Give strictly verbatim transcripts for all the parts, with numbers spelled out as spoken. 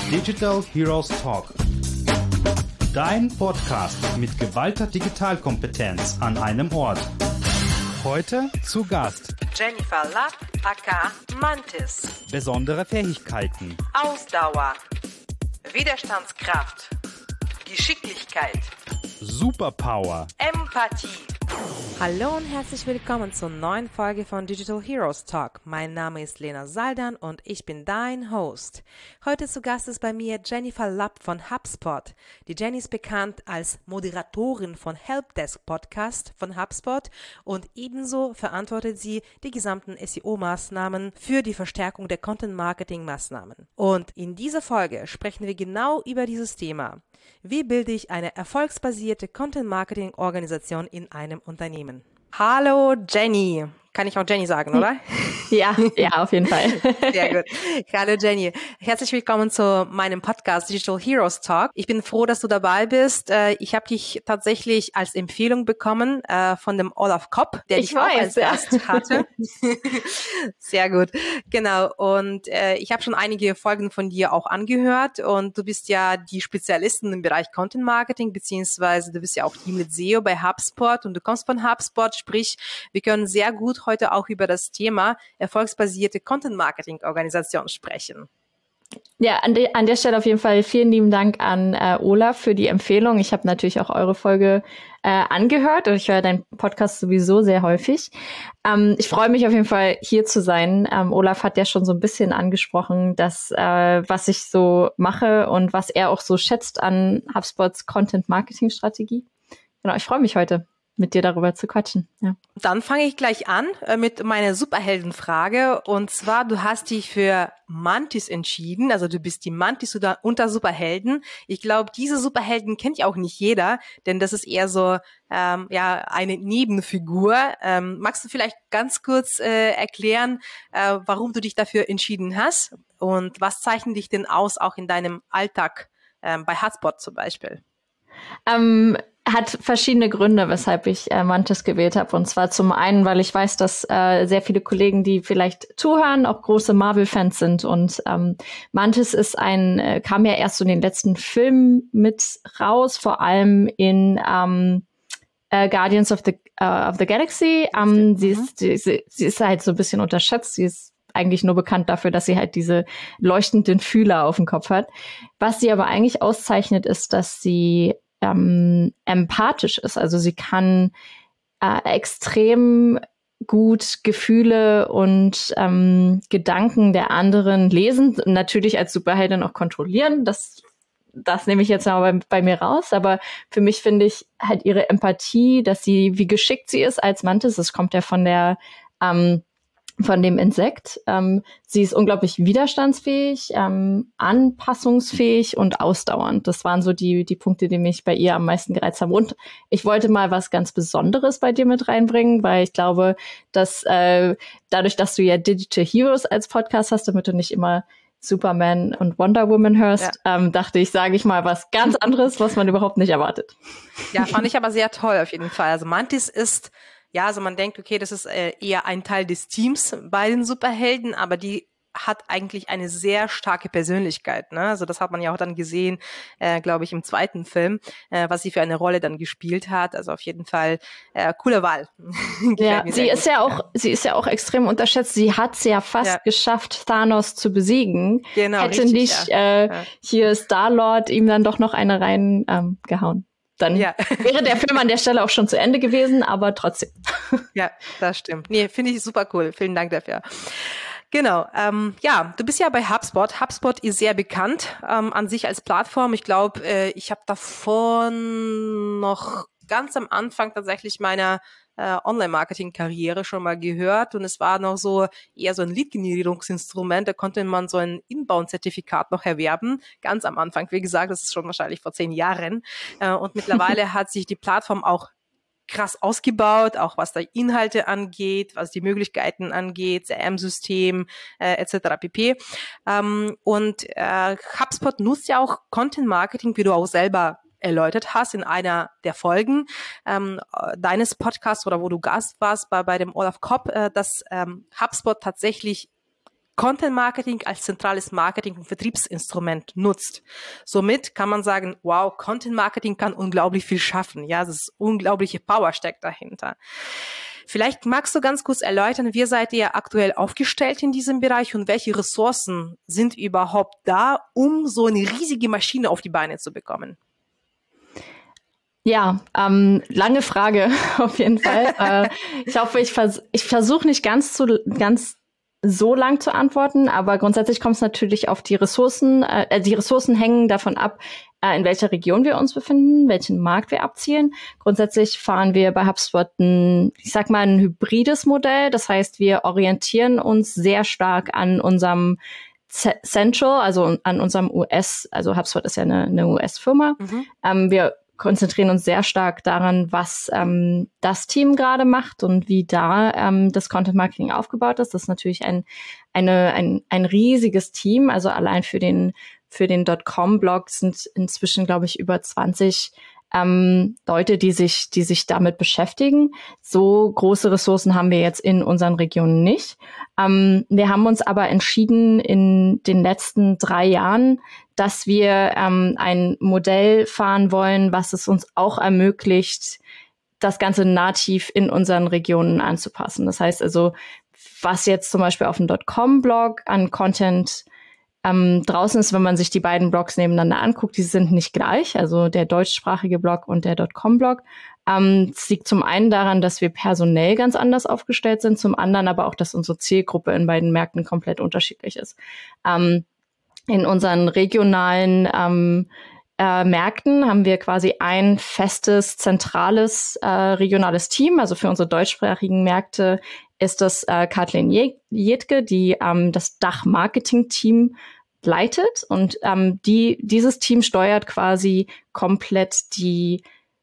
Digital Heroes Talk. Dein Podcast mit geballter Digitalkompetenz an einem Ort. Heute zu Gast Jennifer Lapp, aka Mantis. Besondere Fähigkeiten. Ausdauer, Widerstandskraft, Geschicklichkeit, Superpower, Empathie. Hallo und herzlich willkommen zur neuen Folge von Digital Heroes Talk. Mein Name ist Lena Saldan und ich bin dein Host. Heute zu Gast ist bei mir Jennifer Lapp von HubSpot. Die Jenny ist bekannt als Moderatorin von Helpdesk Podcast von HubSpot und ebenso verantwortet sie die gesamten S E O-Maßnahmen für die Verstärkung der Content-Marketing-Maßnahmen. Und in dieser Folge sprechen wir genau über dieses Thema. Wie bilde ich eine erfolgsbasierte Content-Marketing-Organisation in einem Unternehmen? Hallo Jenny. Kann ich auch Jenny sagen, oder? Ja, ja, auf jeden Fall. Sehr gut. Hallo Jenny. Herzlich willkommen zu meinem Podcast Digital Heroes Talk. Ich bin froh, dass du dabei bist. Ich habe dich tatsächlich als Empfehlung bekommen von dem Olaf Kopp, der ich dich weiß, auch als ja. Gast hatte. Sehr gut. Genau. Und äh, ich habe schon einige Folgen von dir auch angehört und du bist ja die Spezialistin im Bereich Content Marketing, beziehungsweise du bist ja auch Team mit S E O bei HubSpot und du kommst von HubSpot, sprich, wir können sehr gut heute auch über das Thema erfolgsbasierte Content-Marketing-Organisation sprechen. Ja, an, de, an der Stelle auf jeden Fall vielen lieben Dank an äh, Olaf für die Empfehlung. Ich habe natürlich auch eure Folge äh, angehört und ich höre deinen Podcast sowieso sehr häufig. Ähm, ich freue mich auf jeden Fall, hier zu sein. Ähm, Olaf hat ja schon so ein bisschen angesprochen, dass äh, was ich so mache und was er auch so schätzt an HubSpots Content-Marketing-Strategie. Genau, ich freue mich heute, mit dir darüber zu quatschen. Ja. Dann fange ich gleich an äh, mit meiner Superheldenfrage. Und zwar, du hast dich für Mantis entschieden. Also du bist die Mantis unter, unter Superhelden. Ich glaube, diese Superhelden kennt ja auch nicht jeder, denn das ist eher so ähm, ja eine Nebenfigur. Ähm, magst du vielleicht ganz kurz äh, erklären, äh, warum du dich dafür entschieden hast? Und was zeichnet dich denn aus, auch in deinem Alltag äh, bei HubSpot zum Beispiel? Ähm, hat verschiedene Gründe, weshalb ich äh, Mantis gewählt habe. Und zwar zum einen, weil ich weiß, dass äh, sehr viele Kollegen, die vielleicht zuhören, auch große Marvel-Fans sind. Und ähm, Mantis ist ein, äh, kam ja erst so in den letzten Filmen mit raus, vor allem in ähm, äh, Guardians of the, uh, of the Galaxy. Ähm, sie, ist, sie, sie ist halt so ein bisschen unterschätzt. Sie ist eigentlich nur bekannt dafür, dass sie halt diese leuchtenden Fühler auf dem Kopf hat. Was sie aber eigentlich auszeichnet, ist, dass sie ähm, empathisch ist. Also sie kann äh, extrem gut Gefühle und ähm, Gedanken der anderen lesen, natürlich als Superheldin auch kontrollieren. Das, das nehme ich jetzt mal bei, bei mir raus. Aber für mich finde ich halt ihre Empathie, dass sie, wie geschickt sie ist als Mantis, das kommt ja von der ähm, von dem Insekt. Ähm, sie ist unglaublich widerstandsfähig, ähm, anpassungsfähig und ausdauernd. Das waren so die die Punkte, die mich bei ihr am meisten gereizt haben. Und ich wollte mal was ganz Besonderes bei dir mit reinbringen, weil ich glaube, dass äh, dadurch, dass du ja Digital Heroes als Podcast hast, damit du nicht immer Superman und Wonder Woman hörst, ja. ähm, dachte ich, sage ich mal was ganz anderes, was man überhaupt nicht erwartet. Ja, fand ich aber sehr toll auf jeden Fall. Also Mantis ist Ja, also man denkt, okay, das ist äh, eher ein Teil des Teams bei den Superhelden, aber die hat eigentlich eine sehr starke Persönlichkeit, ne? Also das hat man ja auch dann gesehen, äh, glaube ich, im zweiten Film, äh, was sie für eine Rolle dann gespielt hat. Also auf jeden Fall äh, coole Wahl. Ja, sie ist ja auch, ja. sie ist ja auch extrem unterschätzt. Sie hat es ja fast ja. geschafft, Thanos zu besiegen. Genau, Hätte richtig, nicht ja. Äh, ja. hier Star-Lord ihm dann doch noch eine rein ähm, gehauen. Dann ja. wäre der Film an der Stelle auch schon zu Ende gewesen, aber trotzdem. Ja, das stimmt. Nee, finde ich super cool. Vielen Dank dafür. Genau, ähm, ja, du bist ja bei HubSpot. HubSpot ist sehr bekannt ähm, an sich als Plattform. Ich glaube, äh, ich habe davon noch ganz am Anfang tatsächlich meiner äh, Online-Marketing-Karriere schon mal gehört und es war noch so eher so ein Lead-Generierungsinstrument, da konnte man so ein Inbound-Zertifikat noch erwerben, ganz am Anfang, wie gesagt, das ist schon wahrscheinlich vor zehn Jahren äh, und mittlerweile hat sich die Plattform auch krass ausgebaut, auch was da Inhalte angeht, was die Möglichkeiten angeht, C R M-System äh, et cetera pp. Ähm, und äh, HubSpot nutzt ja auch Content-Marketing, wie du auch selber erläutert hast in einer der Folgen ähm, deines Podcasts oder wo du Gast warst bei, bei dem Olaf Kopp, äh, dass ähm, HubSpot tatsächlich Content Marketing als zentrales Marketing- und Vertriebsinstrument nutzt. Somit kann man sagen, wow, Content Marketing kann unglaublich viel schaffen. Ja, das ist unglaubliche Power steckt dahinter. Vielleicht magst du ganz kurz erläutern, wie seid ihr aktuell aufgestellt in diesem Bereich und welche Ressourcen sind überhaupt da, um so eine riesige Maschine auf die Beine zu bekommen? Ja, ähm, lange Frage auf jeden Fall. äh, ich hoffe, ich, vers- ich versuche nicht ganz zu ganz so lang zu antworten, aber grundsätzlich kommt es natürlich auf die Ressourcen. Äh, die Ressourcen hängen davon ab, äh, in welcher Region wir uns befinden, welchen Markt wir abzielen. Grundsätzlich fahren wir bei HubSpot ein, ich sag mal, ein hybrides Modell. Das heißt, wir orientieren uns sehr stark an unserem C- Central, also an unserem U S, also HubSpot ist ja eine, eine U S-Firma. Mhm. Ähm, wir konzentrieren uns sehr stark daran, was ähm, das Team gerade macht und wie da ähm, das Content Marketing aufgebaut ist. Das ist natürlich ein eine ein ein riesiges Team. Also allein für den für den .com-Blog sind inzwischen, glaube ich, über zwanzig ähm, Leute, die sich die sich damit beschäftigen. So große Ressourcen haben wir jetzt in unseren Regionen nicht. Ähm, wir haben uns aber entschieden in den letzten drei Jahren, dass wir ähm, ein Modell fahren wollen, was es uns auch ermöglicht, das Ganze nativ in unseren Regionen anzupassen. Das heißt also, was jetzt zum Beispiel auf dem .com-Blog an Content ähm, draußen ist, wenn man sich die beiden Blogs nebeneinander anguckt, die sind nicht gleich, also der deutschsprachige Blog und der .com-Blog. Ähm, es liegt zum einen daran, dass wir personell ganz anders aufgestellt sind, zum anderen aber auch, dass unsere Zielgruppe in beiden Märkten komplett unterschiedlich ist. Ähm, In unseren regionalen ähm, äh, Märkten haben wir quasi ein festes, zentrales, äh, regionales Team. Also für unsere deutschsprachigen Märkte ist das äh, Kathleen Jedke, die ähm, das Dach-Marketing-Team leitet. Und ähm, die dieses Team steuert quasi komplett die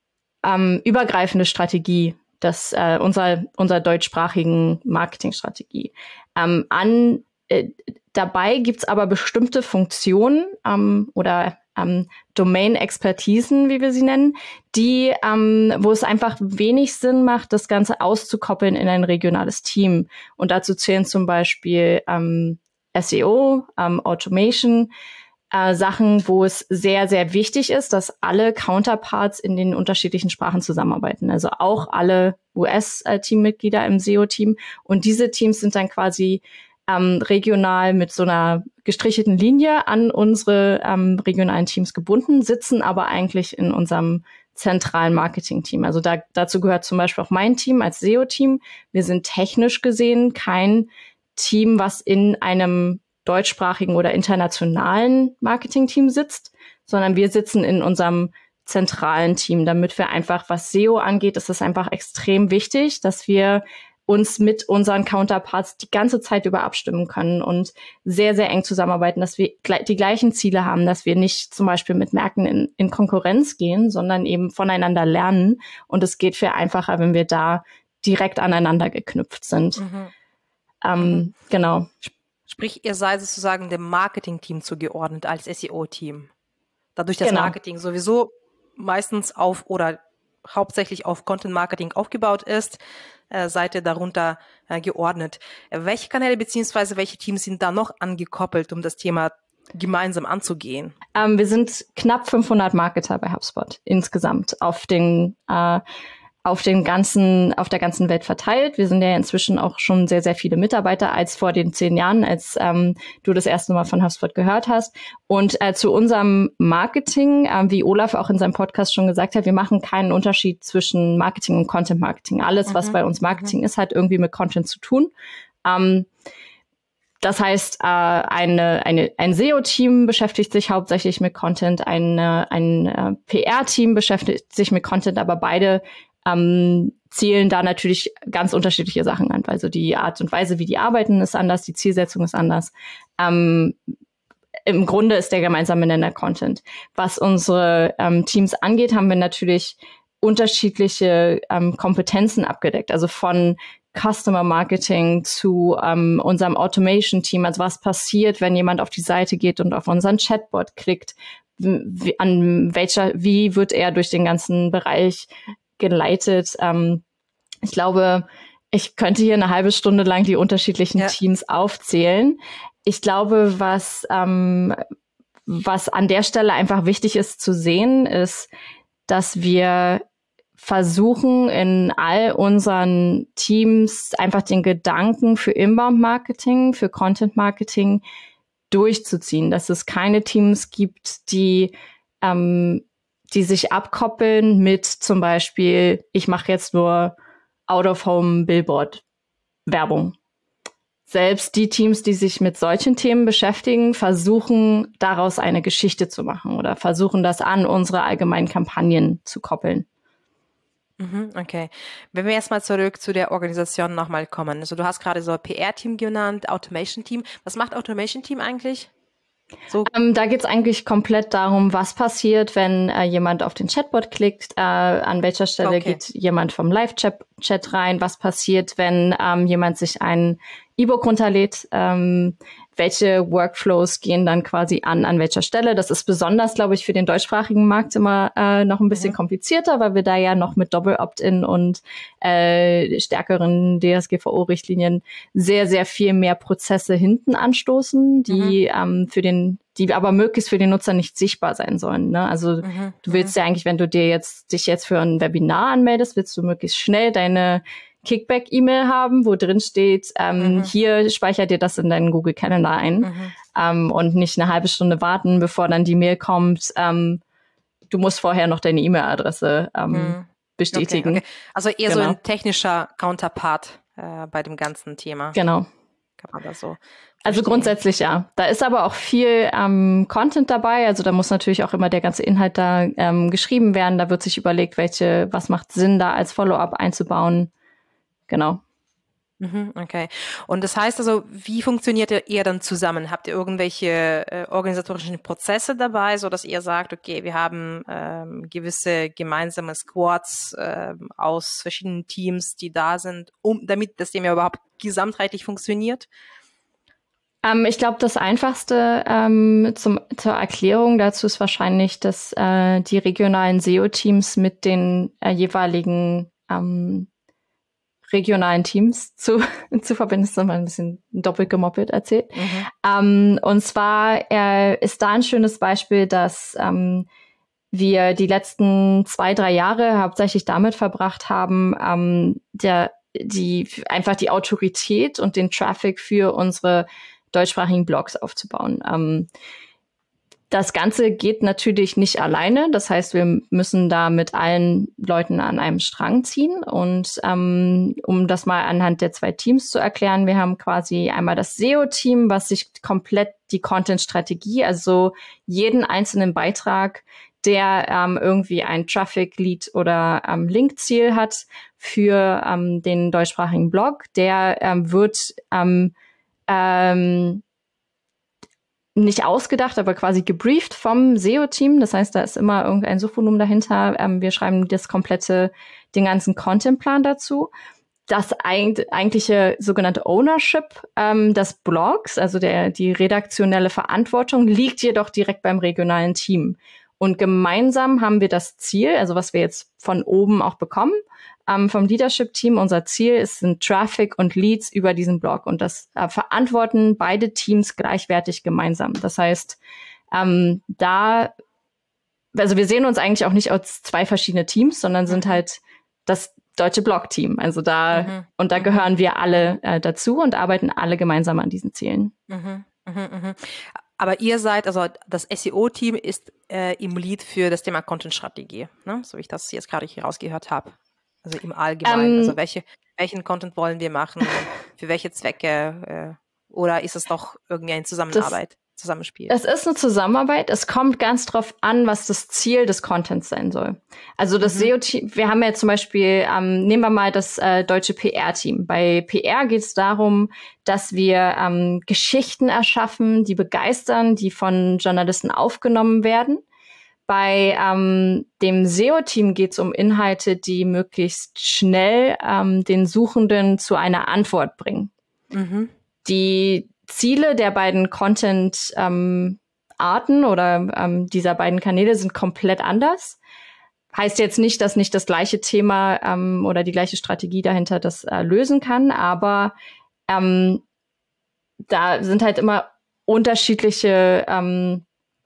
ähm, übergreifende Strategie des, äh, unserer, unserer deutschsprachigen Marketingstrategie. Ähm, an äh, Dabei gibt's aber bestimmte Funktionen ähm, oder ähm, Domain-Expertisen, wie wir sie nennen, die, ähm, wo es einfach wenig Sinn macht, das Ganze auszukoppeln in ein regionales Team. Und dazu zählen zum Beispiel ähm, S E O, ähm, Automation, äh, Sachen, wo es sehr, sehr wichtig ist, dass alle Counterparts in den unterschiedlichen Sprachen zusammenarbeiten. Also auch alle U S-Teammitglieder im S E O-Team. Und diese Teams sind dann quasi Ähm, regional mit so einer gestrichelten Linie an unsere ähm, regionalen Teams gebunden, sitzen aber eigentlich in unserem zentralen Marketing-Team. Also da, dazu gehört zum Beispiel auch mein Team als S E O-Team. Wir sind technisch gesehen kein Team, was in einem deutschsprachigen oder internationalen Marketing-Team sitzt, sondern wir sitzen in unserem zentralen Team, damit wir einfach, was S E O angeht, ist es einfach extrem wichtig, dass wir uns mit unseren Counterparts die ganze Zeit über abstimmen können und sehr, sehr eng zusammenarbeiten, dass wir die gleichen Ziele haben, dass wir nicht zum Beispiel mit Märkten in, in Konkurrenz gehen, sondern eben voneinander lernen. Und es geht viel einfacher, wenn wir da direkt aneinander geknüpft sind. Mhm. Ähm, mhm. Genau. Sprich, ihr seid sozusagen dem Marketing-Team zugeordnet als S E O-Team. Dadurch, dass genau. Marketing sowieso meistens auf oder hauptsächlich auf Content-Marketing aufgebaut ist, äh, seid ihr darunter äh, geordnet. Welche Kanäle beziehungsweise welche Teams sind da noch angekoppelt, um das Thema gemeinsam anzugehen? Ähm, wir sind knapp fünfhundert Marketer bei HubSpot insgesamt auf den äh, auf den ganzen, auf der ganzen Welt verteilt. Wir sind ja inzwischen auch schon sehr, sehr viele Mitarbeiter als vor den zehn Jahren, als ähm, du das erste Mal von HubSpot gehört hast. Und äh, zu unserem Marketing, äh, wie Olaf auch in seinem Podcast schon gesagt hat, wir machen keinen Unterschied zwischen Marketing und Content Marketing. Alles, mhm. was bei uns Marketing mhm. ist, hat irgendwie mit Content zu tun. Ähm, Das heißt, äh, eine, eine, ein S E O-Team beschäftigt sich hauptsächlich mit Content, ein, ein äh, P R-Team beschäftigt sich mit Content, aber beide ähm, zielen da natürlich ganz unterschiedliche Sachen an. Also die Art und Weise, wie die arbeiten, ist anders, die Zielsetzung ist anders. Ähm, Im Grunde ist der gemeinsame Nenner Content. Was unsere ähm, Teams angeht, haben wir natürlich unterschiedliche ähm, Kompetenzen abgedeckt. Also von Customer Marketing zu ähm, unserem Automation Team. Also was passiert, wenn jemand auf die Seite geht und auf unseren Chatbot klickt? Wie, an welcher, wie wird er durch den ganzen Bereich geleitet? Ähm, ich glaube, Ich könnte hier eine halbe Stunde lang die unterschiedlichen ja. Teams aufzählen. Ich glaube, was, ähm, was an der Stelle einfach wichtig ist zu sehen, ist, dass wir versuchen, in all unseren Teams einfach den Gedanken für Inbound-Marketing, für Content-Marketing durchzuziehen, dass es keine Teams gibt, die ähm, die sich abkoppeln mit zum Beispiel, ich mache jetzt nur Out-of-Home-Billboard-Werbung. Selbst die Teams, die sich mit solchen Themen beschäftigen, versuchen, daraus eine Geschichte zu machen oder versuchen, das an unsere allgemeinen Kampagnen zu koppeln. Okay. Wenn wir jetzt mal zurück zu der Organisation nochmal kommen. Also du hast gerade so P R-Team genannt, Automation-Team. Was macht Automation-Team eigentlich? So. Ähm, da geht es eigentlich komplett darum, was passiert, wenn äh, jemand auf den Chatbot klickt, äh, an welcher Stelle okay. geht jemand vom Live-Chat rein, was passiert, wenn ähm, jemand sich ein E-Book runterlädt, ähm, welche Workflows gehen dann quasi an, an welcher Stelle. Das ist besonders, glaube ich, für den deutschsprachigen Markt immer äh, noch ein bisschen mhm. komplizierter, weil wir da ja noch mit Doppel-Opt-in und äh, stärkeren D S G V O-Richtlinien sehr, sehr viel mehr Prozesse hinten anstoßen, die mhm. ähm, für den die aber möglichst für den Nutzer nicht sichtbar sein sollen. Ne? Also mhm. du willst ja eigentlich, wenn du dir jetzt dich jetzt für ein Webinar anmeldest, willst du möglichst schnell deine Kickback-E-Mail haben, wo drin steht, ähm, mhm. hier speicher dir das in deinen Google Calendar ein mhm. ähm, und nicht eine halbe Stunde warten, bevor dann die Mail kommt. Ähm, du musst vorher noch deine E-Mail-Adresse ähm, mhm. bestätigen. Okay, okay. Also eher genau. so ein technischer Counterpart äh, bei dem ganzen Thema. Genau. Kann man das so Also verstehen? Grundsätzlich ja. Da ist aber auch viel ähm, Content dabei. Also da muss natürlich auch immer der ganze Inhalt da ähm, geschrieben werden. Da wird sich überlegt, welche, was macht Sinn, da als Follow-up einzubauen. Genau. Okay. Und das heißt also, wie funktioniert ihr dann zusammen? Habt ihr irgendwelche äh, organisatorischen Prozesse dabei, so dass ihr sagt, okay, wir haben ähm, gewisse gemeinsame Squads äh, aus verschiedenen Teams, die da sind, um damit das Thema überhaupt gesamtheitlich funktioniert? Ähm, ich glaube, das Einfachste ähm, zum, zur Erklärung dazu ist wahrscheinlich, dass äh, die regionalen S E O-Teams mit den äh, jeweiligen ähm, regionalen Teams zu, zu verbinden. Das ist mal ein bisschen doppelt gemoppelt erzählt. Mhm. Ähm, und zwar äh, ist da ein schönes Beispiel, dass ähm, wir die letzten zwei, drei Jahre hauptsächlich damit verbracht haben, ähm, der, die, einfach die Autorität und den Traffic für unsere deutschsprachigen Blogs aufzubauen. Ähm, Das Ganze geht natürlich nicht alleine. Das heißt, wir müssen da mit allen Leuten an einem Strang ziehen. Und ähm, um das mal anhand der zwei Teams zu erklären, wir haben quasi einmal das S E O-Team, was sich komplett die Content-Strategie, also jeden einzelnen Beitrag, der ähm, irgendwie ein Traffic-Lead oder ähm, Link-Ziel hat für ähm, den deutschsprachigen Blog, der ähm, wird ähm, ähm, nicht ausgedacht, aber quasi gebrieft vom S E O-Team. Das heißt, da ist immer irgendein Suchvolumen dahinter. Ähm, wir schreiben das komplette, den ganzen Contentplan dazu. Das eig- eigentliche sogenannte Ownership ähm, des Blogs, also der die redaktionelle Verantwortung, liegt jedoch direkt beim regionalen Team. Und gemeinsam haben wir das Ziel, also was wir jetzt von oben auch bekommen, ähm, vom Leadership-Team. Unser Ziel ist, sind Traffic und Leads über diesen Blog. Und das äh, verantworten beide Teams gleichwertig gemeinsam. Das heißt, ähm, da, also wir sehen uns eigentlich auch nicht als zwei verschiedene Teams, sondern sind halt das deutsche Blog-Team. Also da, mhm. und da mhm. gehören wir alle äh, dazu und arbeiten alle gemeinsam an diesen Zielen. Mhm. Mhm. Mhm. Aber ihr seid, also das S E O-Team ist äh, im Lead für das Thema Content-Strategie, ne? So wie ich das jetzt gerade hier rausgehört habe. Also im Allgemeinen. Ähm, also welche, welchen Content wollen wir machen, für welche Zwecke? Äh, oder ist es doch irgendwie eine Zusammenarbeit, das, Zusammenspiel? Es ist eine Zusammenarbeit. Es kommt ganz drauf an, was das Ziel des Contents sein soll. Also das mhm. S E O-Team, wir haben ja zum Beispiel, ähm, nehmen wir mal das äh, deutsche P R-Team. Bei P R geht es darum, dass wir ähm, Geschichten erschaffen, die begeistern, die von Journalisten aufgenommen werden. Bei ähm, dem S E O-Team geht es um Inhalte, die möglichst schnell ähm, den Suchenden zu einer Antwort bringen. Mhm. Die Ziele der beiden Content-Arten ähm, oder ähm, dieser beiden Kanäle sind komplett anders. heißt jetzt nicht, dass nicht das gleiche Thema ähm, oder die gleiche Strategie dahinter das äh, lösen kann, aber ähm, da sind halt immer unterschiedliche ähm,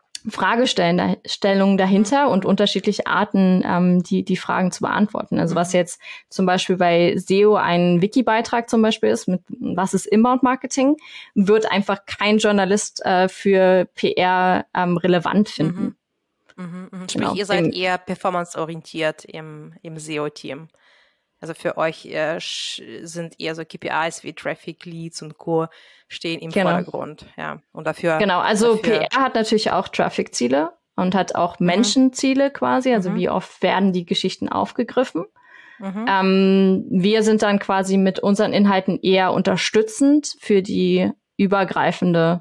Fragestellungen dahinter und unterschiedliche Arten, ähm, die die Fragen zu beantworten. Also was jetzt zum Beispiel bei S E O ein Wiki-Beitrag zum Beispiel ist, mit was ist Inbound-Marketing, wird einfach kein Journalist äh, für P R ähm, relevant finden. Mhm. Mhm, mhm. Sprich, Genau. ihr seid Im- eher performanceorientiert im, im S E O-Team. Also für euch äh, sch- sind eher so K P Is wie Traffic, Leads und Co. stehen im Genau. Vordergrund. Ja. Und dafür. Genau, also dafür, P R hat natürlich auch Traffic-Ziele und hat auch Mhm. Menschenziele quasi, also Mhm. wie oft werden die Geschichten aufgegriffen. Mhm. Ähm, wir sind dann quasi mit unseren Inhalten eher unterstützend für die übergreifende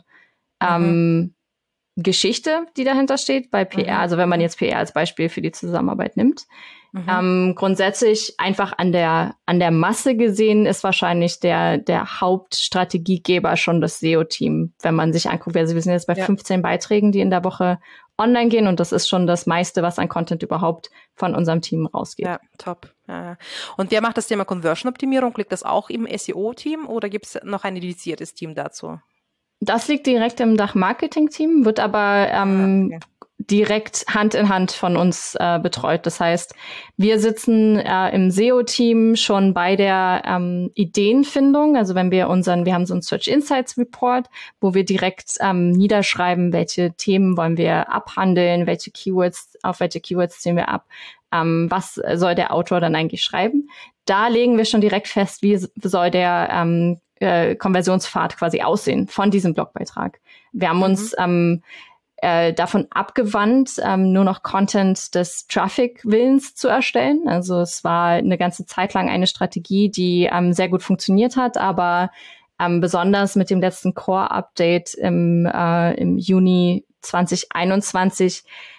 ähm, Geschichte, die dahinter steht bei P R. Mhm. Also wenn man jetzt P R als Beispiel für die Zusammenarbeit nimmt. Mhm. Ähm, grundsätzlich einfach an der an der Masse gesehen ist wahrscheinlich der der Hauptstrategiegeber schon das S E O-Team. Wenn man sich anguckt, also wir sind jetzt bei Ja. fünfzehn Beiträgen, die in der Woche online gehen und das ist schon das meiste, was an Content überhaupt von unserem Team rausgeht. Ja, top. Ja, ja. Und wer macht das Thema Conversion-Optimierung? Liegt das auch im S E O-Team oder gibt es noch ein dediziertes Team dazu? Das liegt direkt im Dach-Marketing-Team, wird aber ähm, Ah, okay. direkt Hand in Hand von uns äh, betreut. Das heißt, wir sitzen äh, im S E O-Team schon bei der ähm, Ideenfindung. Also wenn wir unseren, wir haben so einen Search Insights Report, wo wir direkt ähm, niederschreiben, welche Themen wollen wir abhandeln, welche Keywords, auf welche Keywords ziehen wir ab, ähm, was soll der Autor dann eigentlich schreiben. Da legen wir schon direkt fest, wie soll der ähm, äh, Konversionspfad quasi aussehen von diesem Blogbeitrag. Wir haben Mhm. uns ähm, äh, davon abgewandt, ähm, nur noch Content des Traffic-Willens zu erstellen. Also es war eine ganze Zeit lang eine Strategie, die ähm, sehr gut funktioniert hat, aber ähm, besonders mit dem letzten Core-Update im, äh, im Juni zwanzig einundzwanzig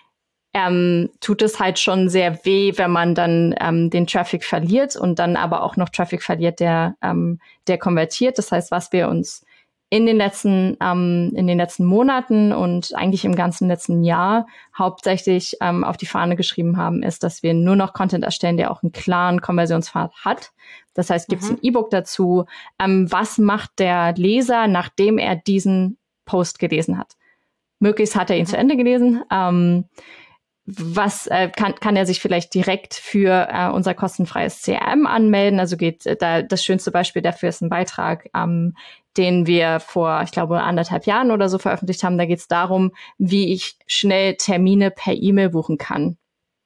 ähm, tut es halt schon sehr weh, wenn man dann ähm, den Traffic verliert und dann aber auch noch Traffic verliert, der, ähm, der konvertiert. Das heißt, was wir uns in den letzten ähm, in den letzten Monaten und eigentlich im ganzen letzten Jahr hauptsächlich ähm, auf die Fahne geschrieben haben, ist, dass wir nur noch Content erstellen, der auch einen klaren Konversionspfad hat. Das heißt, gibt es Mhm. ein E-Book dazu? Ähm, was macht der Leser, nachdem er diesen Post gelesen hat? Möglichst hat er ihn Mhm. zu Ende gelesen. Ähm, was äh, kann, kann er sich vielleicht direkt für äh, unser kostenfreies C R M anmelden. Also geht äh, da das schönste Beispiel dafür ist ein Beitrag, ähm, den wir vor, ich glaube, anderthalb Jahren oder so veröffentlicht haben. Da geht es darum, wie ich schnell Termine per E-Mail buchen kann.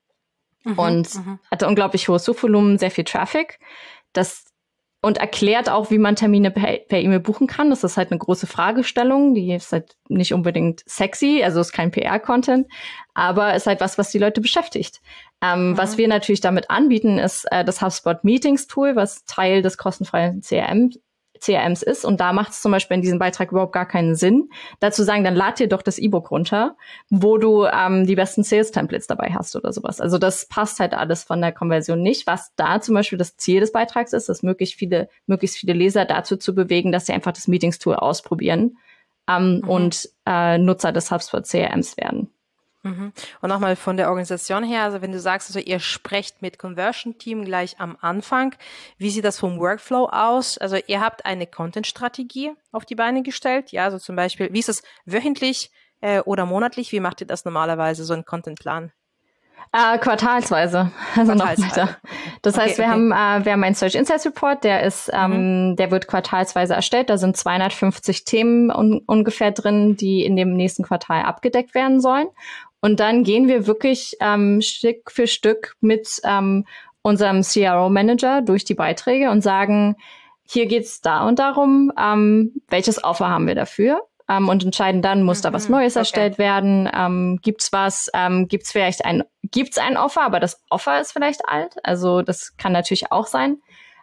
Mhm. Und Mhm. hatte unglaublich hohes Suchvolumen, sehr viel Traffic. Das und erklärt auch, wie man Termine per, per E-Mail buchen kann. Das ist halt eine große Fragestellung, die ist halt nicht unbedingt sexy, also ist kein P R-Content, aber ist halt was, was die Leute beschäftigt. Ähm, Mhm. Was wir natürlich damit anbieten, ist äh, das HubSpot Meetings Tool, was Teil des kostenfreien C R M C R Ms ist. Und da macht es zum Beispiel in diesem Beitrag überhaupt gar keinen Sinn, dazu sagen, dann lad dir doch das E-Book runter, wo du ähm, die besten Sales-Templates dabei hast oder sowas. Also das passt halt alles von der Konversion nicht. Was da zum Beispiel das Ziel des Beitrags ist, ist möglichst viele, möglichst viele Leser dazu zu bewegen, dass sie einfach das Meetings-Tool ausprobieren ähm, Mhm. und äh, Nutzer des HubSpot C R Ms werden. Mhm. Und nochmal von der Organisation her, also wenn du sagst, also ihr sprecht mit Conversion-Team gleich am Anfang, wie sieht das vom Workflow aus? Also ihr habt eine Content-Strategie auf die Beine gestellt, ja, also zum Beispiel, wie ist es wöchentlich äh, oder monatlich? Wie macht ihr das normalerweise, so einen Content-Plan? Äh, quartalsweise, also noch Quartalsweise. weiter. Das Okay, heißt, wir okay. haben äh, wir haben einen Search Insights Report, der ist, ähm, der wird quartalsweise erstellt. Da sind zweihundertfünfzig Themen un ungefähr drin, die in dem nächsten Quartal abgedeckt werden sollen. Und dann gehen wir wirklich ähm, Stück für Stück mit ähm, unserem C R O-Manager durch die Beiträge und sagen, hier geht's da und darum, ähm, welches Offer haben wir dafür? Um, und entscheiden dann, muss da was Mhm, Neues okay. erstellt werden, ähm, gibt's was, ähm, gibt's vielleicht ein, gibt's ein Offer, aber das Offer ist vielleicht alt, also das kann natürlich auch sein.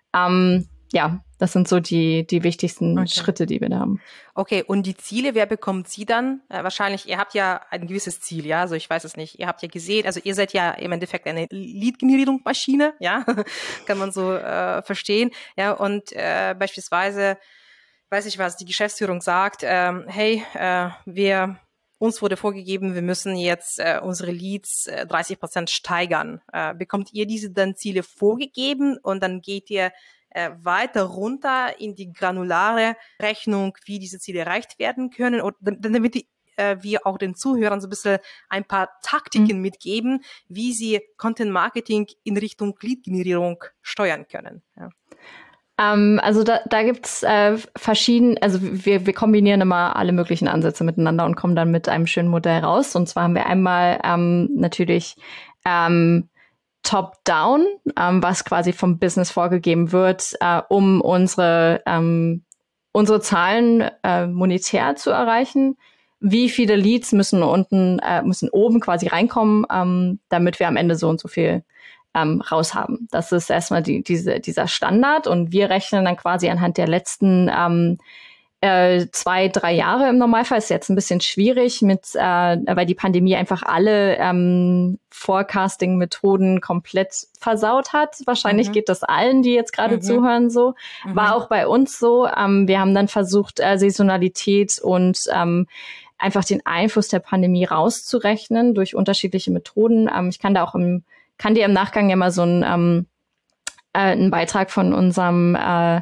Ähm, ja, das sind so die, die wichtigsten Okay. Schritte, die wir da haben. Okay, und die Ziele, wer bekommt sie dann? Äh, wahrscheinlich, ihr habt ja ein gewisses Ziel, ja, also ich weiß es nicht. Ihr habt ja gesehen, also ihr seid ja im Endeffekt eine Lead-Generierungsmaschine, ja, kann man so äh, verstehen, ja, und äh, beispielsweise, weiß ich was, die Geschäftsführung sagt, ähm, hey, äh, wir uns wurde vorgegeben, wir müssen jetzt äh, unsere Leads äh, dreißig Prozent steigern. Äh, bekommt ihr diese dann Ziele vorgegeben und dann geht ihr äh, weiter runter in die granulare Rechnung, wie diese Ziele erreicht werden können, und damit die wir auch den Zuhörern so ein bisschen ein paar Taktiken mhm. mitgeben, wie sie Content Marketing in Richtung Lead-Generierung steuern können. Ja. Ähm, also da, da gibt's äh, verschiedene, also wir, wir kombinieren immer alle möglichen Ansätze miteinander und kommen dann mit einem schönen Modell raus. Und zwar haben wir einmal ähm, natürlich ähm, Top-Down, ähm, was quasi vom Business vorgegeben wird, äh, um unsere, ähm, unsere Zahlen äh, monetär zu erreichen. Wie viele Leads müssen unten, äh, müssen oben quasi reinkommen, ähm, damit wir am Ende so und so viel ähm, raus haben. Das ist erstmal die, diese, dieser Standard, und wir rechnen dann quasi anhand der letzten ähm, äh, zwei, drei Jahre im Normalfall. Ist jetzt ein bisschen schwierig, mit, äh, weil die Pandemie einfach alle ähm, Forecasting-Methoden komplett versaut hat. Wahrscheinlich mhm. geht das allen, die jetzt gerade mhm. zuhören, so. Mhm. War auch bei uns so. Ähm, wir haben dann versucht, äh, Saisonalität und ähm, einfach den Einfluss der Pandemie rauszurechnen durch unterschiedliche Methoden. Ähm, ich kann da auch im, kann dir im Nachgang ja mal so ein, ähm, äh, einen Beitrag von unserem äh,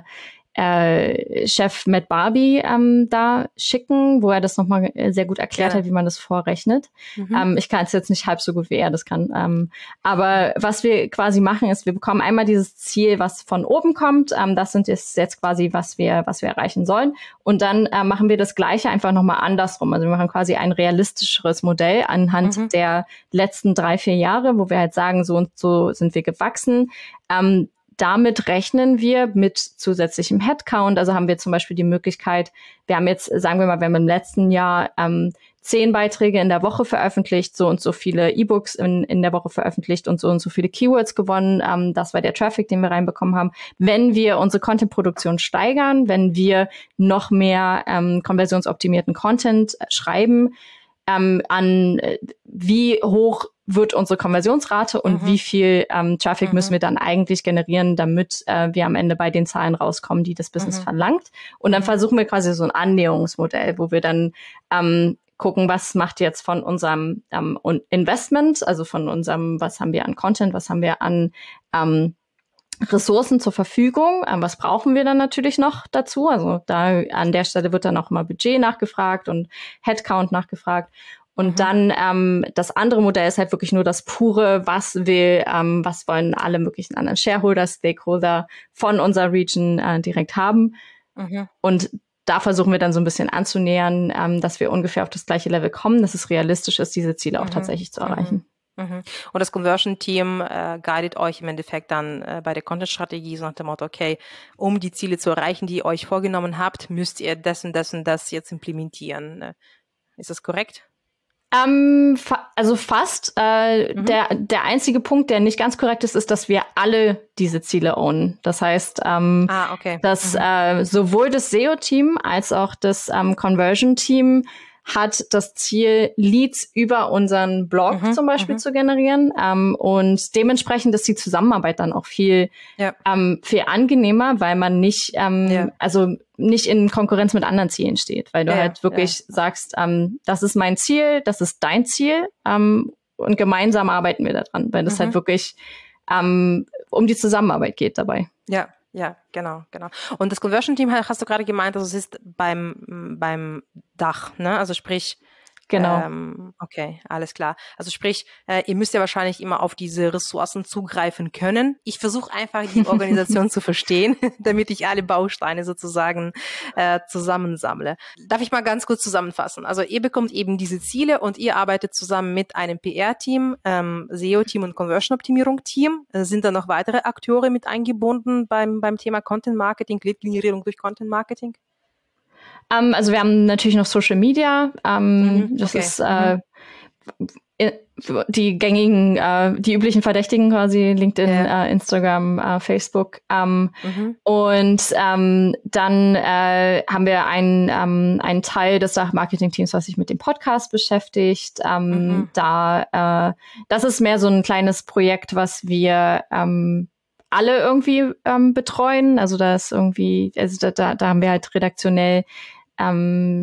äh, Chef Matt Barbie ähm, da schicken, wo er das nochmal sehr gut erklärt ja. hat, wie man das vorrechnet. Mhm. Ähm, ich kann es jetzt nicht halb so gut wie er das kann. Ähm, aber was wir quasi machen, ist, wir bekommen einmal dieses Ziel, was von oben kommt. Ähm, das sind jetzt, jetzt quasi, was wir, was wir erreichen sollen. Und dann äh, machen wir das Gleiche einfach nochmal andersrum. Also wir machen quasi ein realistischeres Modell anhand mhm. der letzten drei, vier Jahre, wo wir halt sagen, so und so sind wir gewachsen. Ähm, Damit rechnen wir mit zusätzlichem Headcount. Also haben wir zum Beispiel die Möglichkeit, wir haben jetzt, sagen wir mal, wir haben im letzten Jahr ähm, zehn Beiträge in der Woche veröffentlicht, so und so viele E-Books in, in der Woche veröffentlicht und so und so viele Keywords gewonnen. Ähm, das war der Traffic, den wir reinbekommen haben. Wenn wir unsere Content-Produktion steigern, wenn wir noch mehr ähm, konversionsoptimierten Content schreiben, ähm, an äh, wie hoch wird unsere Konversionsrate und mhm. wie viel ähm, Traffic mhm. müssen wir dann eigentlich generieren, damit äh, wir am Ende bei den Zahlen rauskommen, die das Business mhm. verlangt. Und dann versuchen wir quasi so ein Annäherungsmodell, wo wir dann ähm, gucken, was macht jetzt von unserem ähm, Investment, also von unserem, was haben wir an Content, was haben wir an ähm, Ressourcen zur Verfügung, ähm, was brauchen wir dann natürlich noch dazu? Also da an der Stelle wird dann auch immer Budget nachgefragt und Headcount nachgefragt. Und mhm. dann ähm, das andere Modell ist halt wirklich nur das pure, was will, ähm, was wollen alle möglichen anderen Shareholder, Stakeholder von unserer Region äh, direkt haben. Mhm. Und da versuchen wir dann so ein bisschen anzunähern, ähm, dass wir ungefähr auf das gleiche Level kommen, dass es realistisch ist, diese Ziele auch mhm. tatsächlich zu erreichen. Mhm. Und das Conversion-Team äh, guidet euch im Endeffekt dann äh, bei der Content-Strategie so nach dem Motto, okay, um die Ziele zu erreichen, die ihr euch vorgenommen habt, müsst ihr das und das und das jetzt implementieren. Ist das korrekt? Ähm, fa- also fast. Äh, mhm. der, der einzige Punkt, der nicht ganz korrekt ist, ist, dass wir alle diese Ziele ownen. Das heißt, ähm, ah, okay. dass mhm. äh, sowohl das S E O-Team als auch das ähm, Conversion-Team hat das Ziel, Leads über unseren Blog mhm, zum Beispiel mhm. zu generieren. Ähm, und dementsprechend ist die Zusammenarbeit dann auch viel, ja. ähm, viel angenehmer, weil man nicht, ähm, ja. also nicht in Konkurrenz mit anderen Zielen steht, weil du ja, halt wirklich ja. sagst, ähm, das ist mein Ziel, das ist dein Ziel, ähm, und gemeinsam arbeiten wir daran, weil das mhm. halt wirklich ähm, um die Zusammenarbeit geht dabei. Ja. Ja, genau, genau. Und das Conversion-Team hast du gerade gemeint, also es ist beim beim Dach, ne? Also sprich, genau. Ähm, okay, alles klar. Also sprich, äh, ihr müsst ja wahrscheinlich immer auf diese Ressourcen zugreifen können. Ich versuche einfach die Organisation zu verstehen, damit ich alle Bausteine sozusagen äh, zusammensammle. Darf ich mal ganz kurz zusammenfassen? Also ihr bekommt eben diese Ziele und ihr arbeitet zusammen mit einem P R-Team, ähm, S E O-Team und Conversion-Optimierung-Team. Äh, sind da noch weitere Akteure mit eingebunden beim beim Thema Content-Marketing, Lead-Generierung durch Content-Marketing? Um, also wir haben natürlich noch Social Media. Um, mhm, das okay. ist äh, mhm. die gängigen, äh, die üblichen Verdächtigen quasi, LinkedIn, ja. äh, Instagram, äh, Facebook. Um, mhm. Und ähm, dann äh, haben wir einen, ähm, einen Teil des Marketing-Teams, was sich mit dem Podcast beschäftigt. Ähm, mhm. Da, äh, das ist mehr so ein kleines Projekt, was wir ähm, alle irgendwie ähm, betreuen. Also da ist irgendwie, also da, da, da haben wir halt redaktionell ähm,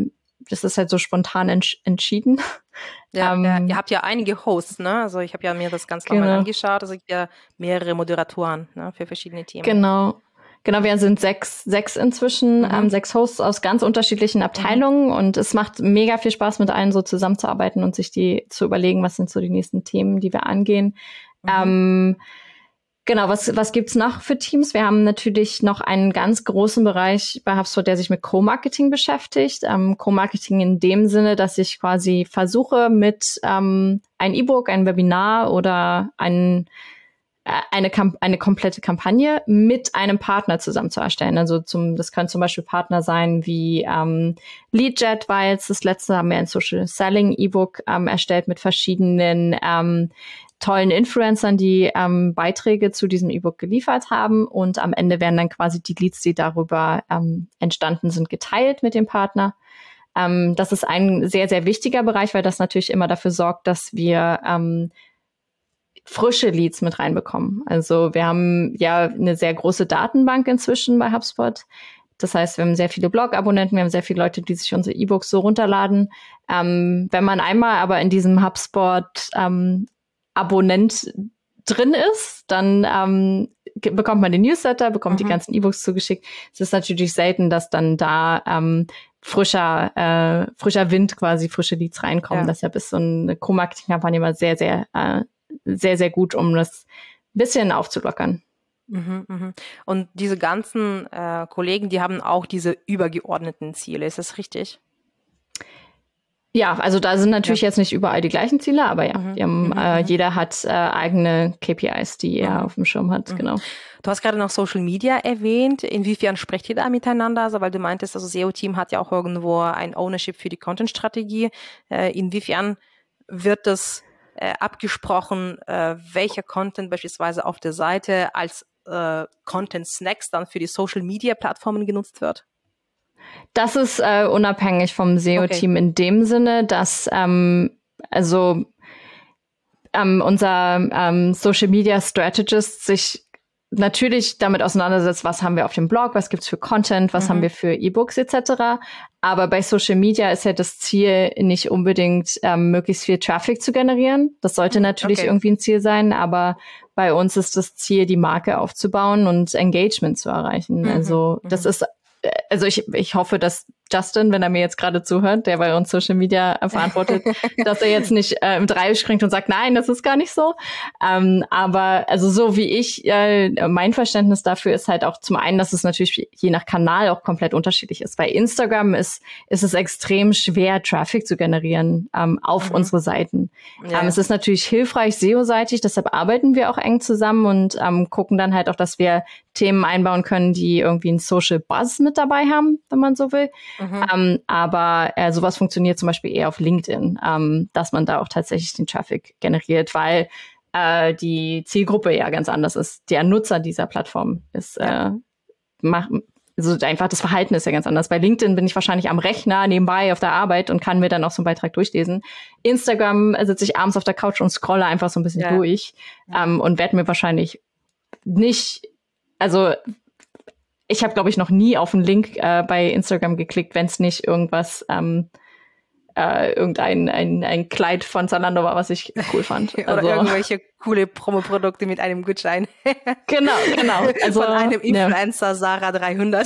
das ist halt so spontan entsch- entschieden. Ja, ähm, ja, ihr habt ja einige Hosts, ne? Also ich habe ja mir das ganz normal genau. angeschaut. Also es gibt ja mehrere Moderatoren, ne, für verschiedene Themen. Genau. Genau, wir sind sechs, sechs inzwischen, Mhm. ähm, sechs Hosts aus ganz unterschiedlichen Abteilungen mhm. und es macht mega viel Spaß, mit allen so zusammenzuarbeiten und sich die zu überlegen, was sind so die nächsten Themen, die wir angehen. Mhm. Ähm, genau, was, was gibt's noch für Teams? Wir haben natürlich noch einen ganz großen Bereich bei HubSpot, der sich mit Co-Marketing beschäftigt. Ähm, Co-Marketing in dem Sinne, dass ich quasi versuche, mit ähm, ein E-Book, ein Webinar oder ein eine eine komplette Kampagne mit einem Partner zusammen zu erstellen. Also zum, das können zum Beispiel Partner sein wie ähm, Leadjet, weil jetzt das letzte haben wir ein Social Selling E-Book ähm, erstellt mit verschiedenen ähm, tollen Influencern, die ähm, Beiträge zu diesem E-Book geliefert haben und am Ende werden dann quasi die Leads, die darüber ähm, entstanden sind, geteilt mit dem Partner. Ähm, das ist ein sehr, sehr wichtiger Bereich, weil das natürlich immer dafür sorgt, dass wir ähm, frische Leads mit reinbekommen. Also wir haben ja eine sehr große Datenbank inzwischen bei HubSpot. Das heißt, wir haben sehr viele Blog-Abonnenten, wir haben sehr viele Leute, die sich unsere E-Books so runterladen. Ähm, wenn man einmal aber in diesem HubSpot ähm, Abonnent drin ist, dann ähm, bekommt man den Newsletter, bekommt mhm. die ganzen E-Books zugeschickt. Es ist natürlich selten, dass dann da ähm, frischer äh, frischer Wind quasi, frische Leads reinkommen. Ja. Deshalb ist so eine Co-Marketing-Kampagne immer sehr, sehr äh, sehr, sehr gut, um das ein bisschen aufzulockern. Mhm, mhm. Und diese ganzen äh, Kollegen, die haben auch diese übergeordneten Ziele, ist das richtig? Ja, also da sind natürlich ja. jetzt nicht überall die gleichen Ziele, aber ja, mhm, die haben, mhm, äh, jeder hat äh, eigene K P Is, die er mhm. auf dem Schirm hat, mhm. genau. Du hast gerade noch Social Media erwähnt. Inwiefern sprecht ihr da miteinander? Also, weil du meintest, also S E O-Team hat ja auch irgendwo ein Ownership für die Content-Strategie. Äh, inwiefern wird das äh, abgesprochen, äh, welcher Content beispielsweise auf der Seite als äh, Content-Snacks dann für die Social-Media-Plattformen genutzt wird? Das ist äh, unabhängig vom S E O-Team okay. in dem Sinne, dass ähm, also ähm, unser ähm, Social Media Strategist sich natürlich damit auseinandersetzt, was haben wir auf dem Blog, was gibt's für Content, was mhm. haben wir für E-Books et cetera. Aber bei Social Media ist ja das Ziel nicht unbedingt ähm, möglichst viel Traffic zu generieren. Das sollte natürlich okay. irgendwie ein Ziel sein, aber bei uns ist das Ziel, die Marke aufzubauen und Engagement zu erreichen. Mhm. Also das mhm. ist Also ich, ich hoffe, dass Justin, wenn er mir jetzt gerade zuhört, der bei uns Social Media verantwortet, dass er jetzt nicht äh, im Dreier springt und sagt, nein, das ist gar nicht so. Ähm, aber also so wie ich, äh, mein Verständnis dafür ist halt auch zum einen, dass es natürlich je nach Kanal auch komplett unterschiedlich ist. Bei Instagram ist, ist es extrem schwer, Traffic zu generieren ähm, auf mhm. unsere Seiten. Ja. Ähm, es ist natürlich hilfreich S E O-seitig, deshalb arbeiten wir auch eng zusammen und ähm, gucken dann halt auch, dass wir Themen einbauen können, die irgendwie einen Social Buzz mit dabei haben, wenn man so will. Mhm. Ähm, aber äh, sowas funktioniert zum Beispiel eher auf LinkedIn, ähm, dass man da auch tatsächlich den Traffic generiert, weil äh, die Zielgruppe ja ganz anders ist. Der Nutzer dieser Plattform ist ja. äh, macht, also einfach das Verhalten ist ja ganz anders. Bei LinkedIn bin ich wahrscheinlich am Rechner nebenbei auf der Arbeit und kann mir dann auch so einen Beitrag durchlesen. Instagram sitze ich abends auf der Couch und scrolle einfach so ein bisschen ja. durch ja. ähm, und werde mir wahrscheinlich nicht, also ich habe, glaube ich, noch nie auf einen Link äh, bei Instagram geklickt, wenn es nicht irgendwas, ähm, äh, irgendein ein, ein Kleid von Zalando war, was ich cool fand. Oder also, irgendwelche coole Promoprodukte mit einem Gutschein. Genau, genau. Also, von einem Influencer, ja. Sarah dreihundert.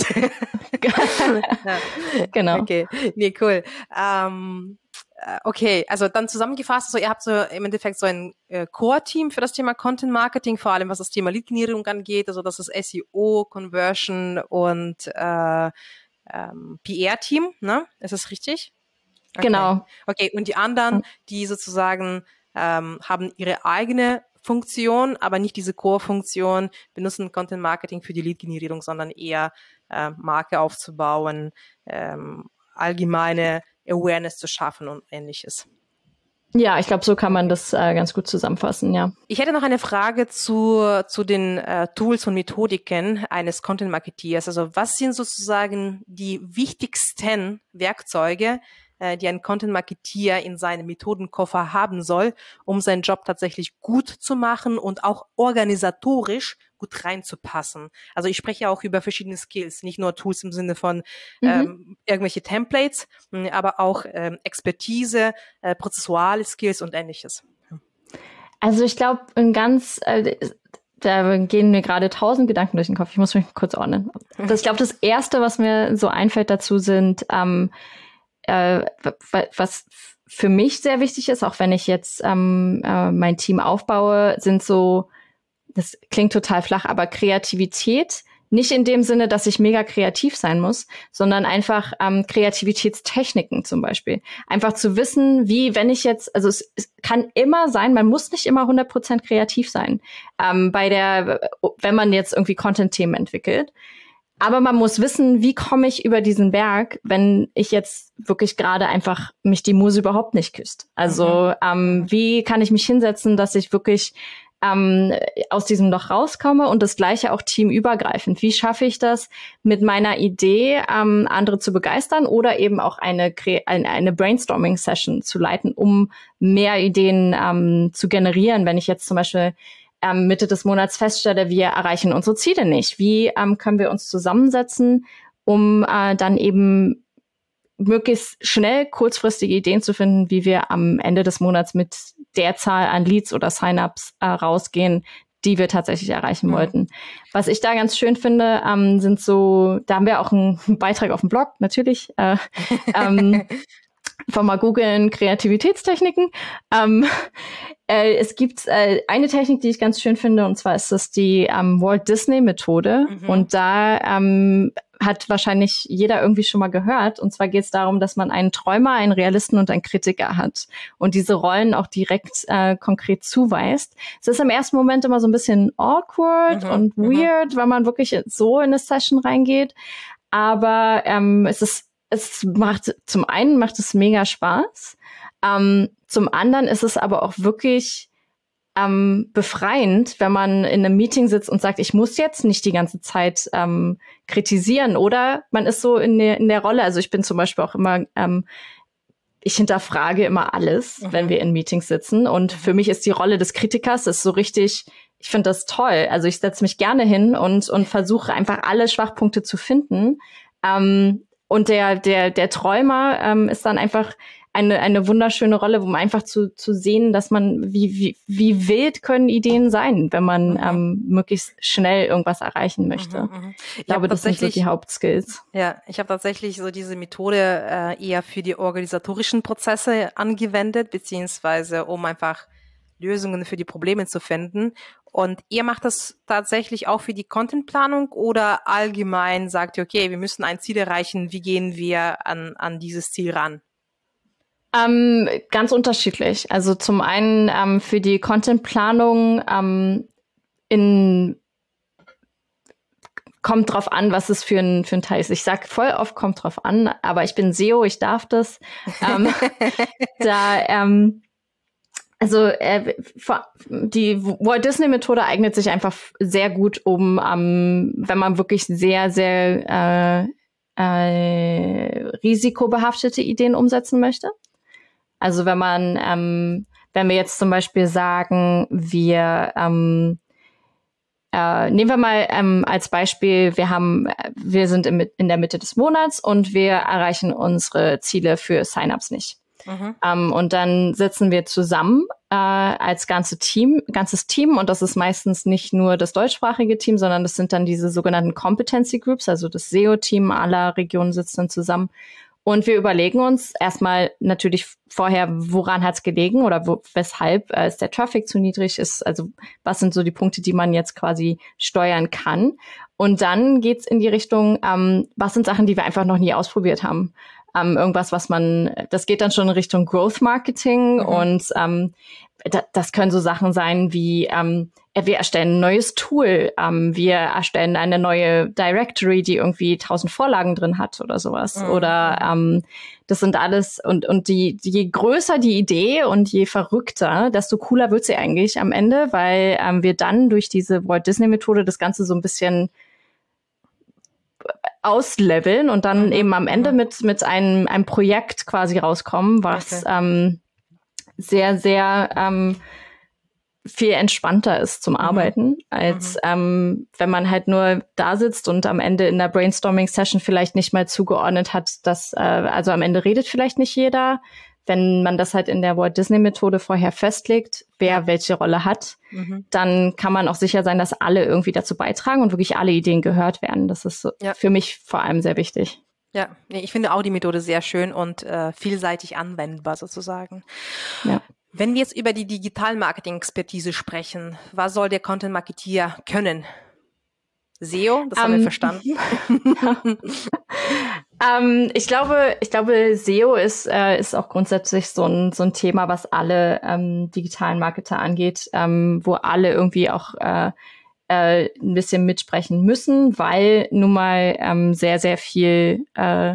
ja. Genau. Okay, nee, cool. Ähm, Okay, also dann zusammengefasst, also ihr habt so im Endeffekt so ein äh, Core-Team für das Thema Content-Marketing, vor allem was das Thema Lead-Generierung angeht, also das ist S E O, Conversion und äh, ähm, P R-Team, ne? Ist das richtig? Okay. Genau. Okay, und die anderen, die sozusagen ähm, haben ihre eigene Funktion, aber nicht diese Core-Funktion, benutzen Content-Marketing für die Lead-Generierung, sondern eher äh, Marke aufzubauen, ähm, allgemeine Awareness zu schaffen und Ähnliches. Ja, ich glaube, so kann man das äh, ganz gut zusammenfassen, ja. Ich hätte noch eine Frage zu, zu den äh, Tools und Methodiken eines Content-Marketeers. Also was sind sozusagen die wichtigsten Werkzeuge, äh, die ein Content-Marketeer in seinem Methodenkoffer haben soll, um seinen Job tatsächlich gut zu machen und auch organisatorisch gut reinzupassen. Also ich spreche auch über verschiedene Skills, nicht nur Tools im Sinne von mhm. ähm, irgendwelche Templates, aber auch ähm, Expertise, äh, prozessuale Skills und Ähnliches. Also ich glaube, ein ganz, äh, da gehen mir gerade tausend Gedanken durch den Kopf. Ich muss mich kurz ordnen. Das, ich glaube, das Erste, was mir so einfällt dazu, sind, ähm, äh, was für mich sehr wichtig ist, auch wenn ich jetzt ähm, äh, mein Team aufbaue, sind so, das klingt total flach, aber Kreativität, nicht in dem Sinne, dass ich mega kreativ sein muss, sondern einfach ähm, Kreativitätstechniken zum Beispiel. Einfach zu wissen, wie, wenn ich jetzt, also es, es kann immer sein, man muss nicht immer hundert Prozent kreativ sein, ähm, bei der, wenn man jetzt irgendwie Content-Themen entwickelt. Aber man muss wissen, wie komme ich über diesen Berg, wenn ich jetzt wirklich gerade einfach mich die Muse überhaupt nicht küsst. Also mhm. ähm, wie kann ich mich hinsetzen, dass ich wirklich ähm, aus diesem Loch rauskomme und das Gleiche auch teamübergreifend. Wie schaffe ich das, mit meiner Idee ähm, andere zu begeistern oder eben auch eine, eine, eine Brainstorming-Session zu leiten, um mehr Ideen ähm, zu generieren, wenn ich jetzt zum Beispiel ähm, Mitte des Monats feststelle, wir erreichen unsere Ziele nicht. Wie ähm, können wir uns zusammensetzen, um äh, dann eben möglichst schnell kurzfristige Ideen zu finden, wie wir am Ende des Monats mit der Zahl an Leads oder Sign-ups äh, rausgehen, die wir tatsächlich erreichen mhm. wollten. Was ich da ganz schön finde, ähm, sind so, da haben wir auch einen Beitrag auf dem Blog, natürlich, äh, ähm, einfach mal googeln, Kreativitätstechniken. Ähm, äh, es gibt äh, eine Technik, die ich ganz schön finde, und zwar ist das die ähm, Walt Disney Methode. Mhm. Und da ähm, hat wahrscheinlich jeder irgendwie schon mal gehört. Und zwar geht es darum, dass man einen Träumer, einen Realisten und einen Kritiker hat und diese Rollen auch direkt äh, konkret zuweist. Es ist im ersten Moment immer so ein bisschen awkward mhm. und weird, mhm. weil man wirklich so in eine Session reingeht. Aber ähm, es ist Es macht, zum einen macht es mega Spaß, ähm, zum anderen ist es aber auch wirklich ähm, befreiend, wenn man in einem Meeting sitzt und sagt, ich muss jetzt nicht die ganze Zeit ähm, kritisieren, oder man ist so in der, in der Rolle. Also ich bin zum Beispiel auch immer, ähm, ich hinterfrage immer alles, mhm. wenn wir in Meetings sitzen, und für mich ist die Rolle des Kritikers ist so richtig, ich finde das toll. Also ich setze mich gerne hin und und versuche einfach alle Schwachpunkte zu finden. Ähm, Und der, der, der Träumer ähm, ist dann einfach eine, eine wunderschöne Rolle, wo man einfach zu, zu sehen, dass man, wie, wie, wie wild können Ideen sein, wenn man mhm. ähm, möglichst schnell irgendwas erreichen möchte. Mhm, mhm. Ich, ich glaube, das sind so die Hauptskills. Ja, ich habe tatsächlich so diese Methode äh, eher für die organisatorischen Prozesse angewendet, beziehungsweise um einfach Lösungen für die Probleme zu finden. Und ihr macht das tatsächlich auch für die Contentplanung oder allgemein sagt ihr, okay, wir müssen ein Ziel erreichen, wie gehen wir an, an dieses Ziel ran? Ähm, ganz unterschiedlich. Also zum einen ähm, für die Contentplanung ähm, in kommt drauf an, was es für ein, für ein Teil ist. Ich sag voll oft, kommt drauf an, aber ich bin S E O, ich darf das. ähm, da ähm, Also äh, die Walt Disney Methode eignet sich einfach sehr gut, um, ähm, wenn man wirklich sehr, sehr äh, äh, risikobehaftete Ideen umsetzen möchte. Also wenn man, ähm, wenn wir jetzt zum Beispiel sagen, wir ähm, äh, nehmen wir mal ähm, als Beispiel, wir haben, wir sind in, in der Mitte des Monats und wir erreichen unsere Ziele für Sign-ups nicht. Mhm. Um, und dann sitzen wir zusammen äh, als ganze Team, ganzes Team, und das ist meistens nicht nur das deutschsprachige Team, sondern das sind dann diese sogenannten Competency Groups, also das S E O-Team aller Regionen sitzt dann zusammen. Und wir überlegen uns erstmal natürlich vorher, woran hat es gelegen oder wo, weshalb äh, ist der Traffic zu niedrig ist, also was sind so die Punkte, die man jetzt quasi steuern kann. Und dann geht's in die Richtung, ähm, was sind Sachen, die wir einfach noch nie ausprobiert haben. Um, irgendwas, was man, das geht dann schon in Richtung Growth Marketing, mhm. und um, da, das können so Sachen sein wie, um, wir erstellen ein neues Tool, um, wir erstellen eine neue Directory, die irgendwie tausend Vorlagen drin hat oder sowas. Mhm. Oder um, das sind alles, und und die je größer die Idee und je verrückter, desto cooler wird sie eigentlich am Ende, weil um, wir dann durch diese Walt Disney Methode das Ganze so ein bisschen ausleveln und dann mhm. eben am Ende mhm. mit mit einem einem Projekt quasi rauskommen, was okay. ähm, sehr sehr ähm, viel entspannter ist zum Arbeiten, mhm. als mhm. ähm, wenn man halt nur da sitzt und am Ende in der Brainstorming-Session vielleicht nicht mal zugeordnet hat, dass, äh, also am Ende redet vielleicht nicht jeder. Wenn man das halt in der Walt Disney-Methode vorher festlegt, wer ja. welche Rolle hat, mhm. dann kann man auch sicher sein, dass alle irgendwie dazu beitragen und wirklich alle Ideen gehört werden. Das ist so ja. für mich vor allem sehr wichtig. Ja, ich finde auch die Methode sehr schön und äh, vielseitig anwendbar sozusagen. Ja. Wenn wir jetzt über die Digital-Marketing-Expertise sprechen, was soll der Content-Marketeer können? S E O, das um, haben wir verstanden. um, ich glaube, ich glaube, S E O ist äh, ist auch grundsätzlich so ein so ein Thema, was alle ähm, digitalen Marketer angeht, ähm, wo alle irgendwie auch äh, äh, ein bisschen mitsprechen müssen, weil nun mal ähm, sehr sehr viel äh,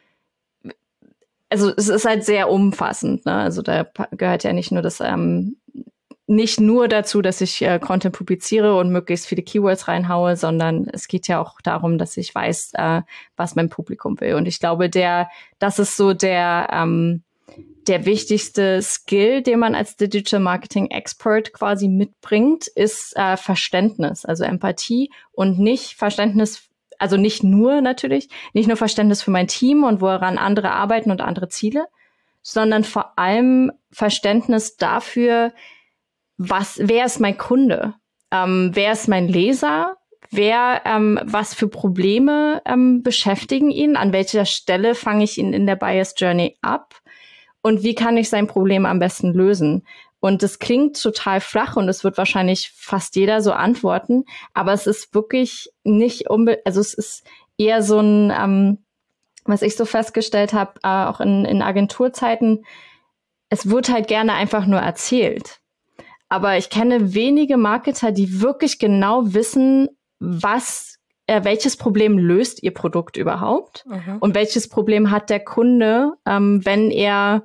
also es ist halt sehr umfassend, ne? Also da gehört ja nicht nur das, ähm, nicht nur dazu, dass ich äh, Content publiziere und möglichst viele Keywords reinhaue, sondern es geht ja auch darum, dass ich weiß, äh, was mein Publikum will. Und ich glaube, der, das ist so der, ähm, der wichtigste Skill, den man als Digital Marketing Expert quasi mitbringt, ist äh, Verständnis, also Empathie und nicht Verständnis. Also nicht nur natürlich, nicht nur Verständnis für mein Team und woran andere arbeiten und andere Ziele, sondern vor allem Verständnis dafür, was, wer ist mein Kunde, ähm, wer ist mein Leser, wer, ähm, was für Probleme ähm, beschäftigen ihn, an welcher Stelle fange ich ihn in der Buyer's Journey ab und wie kann ich sein Problem am besten lösen. Und das klingt total flach und es wird wahrscheinlich fast jeder so antworten, aber es ist wirklich nicht unbe- also es ist eher so ein, ähm, was ich so festgestellt habe, äh, auch in, in Agenturzeiten, es wird halt gerne einfach nur erzählt. Aber ich kenne wenige Marketer, die wirklich genau wissen, was, äh, welches Problem löst ihr Produkt überhaupt mhm. und welches Problem hat der Kunde, ähm, wenn er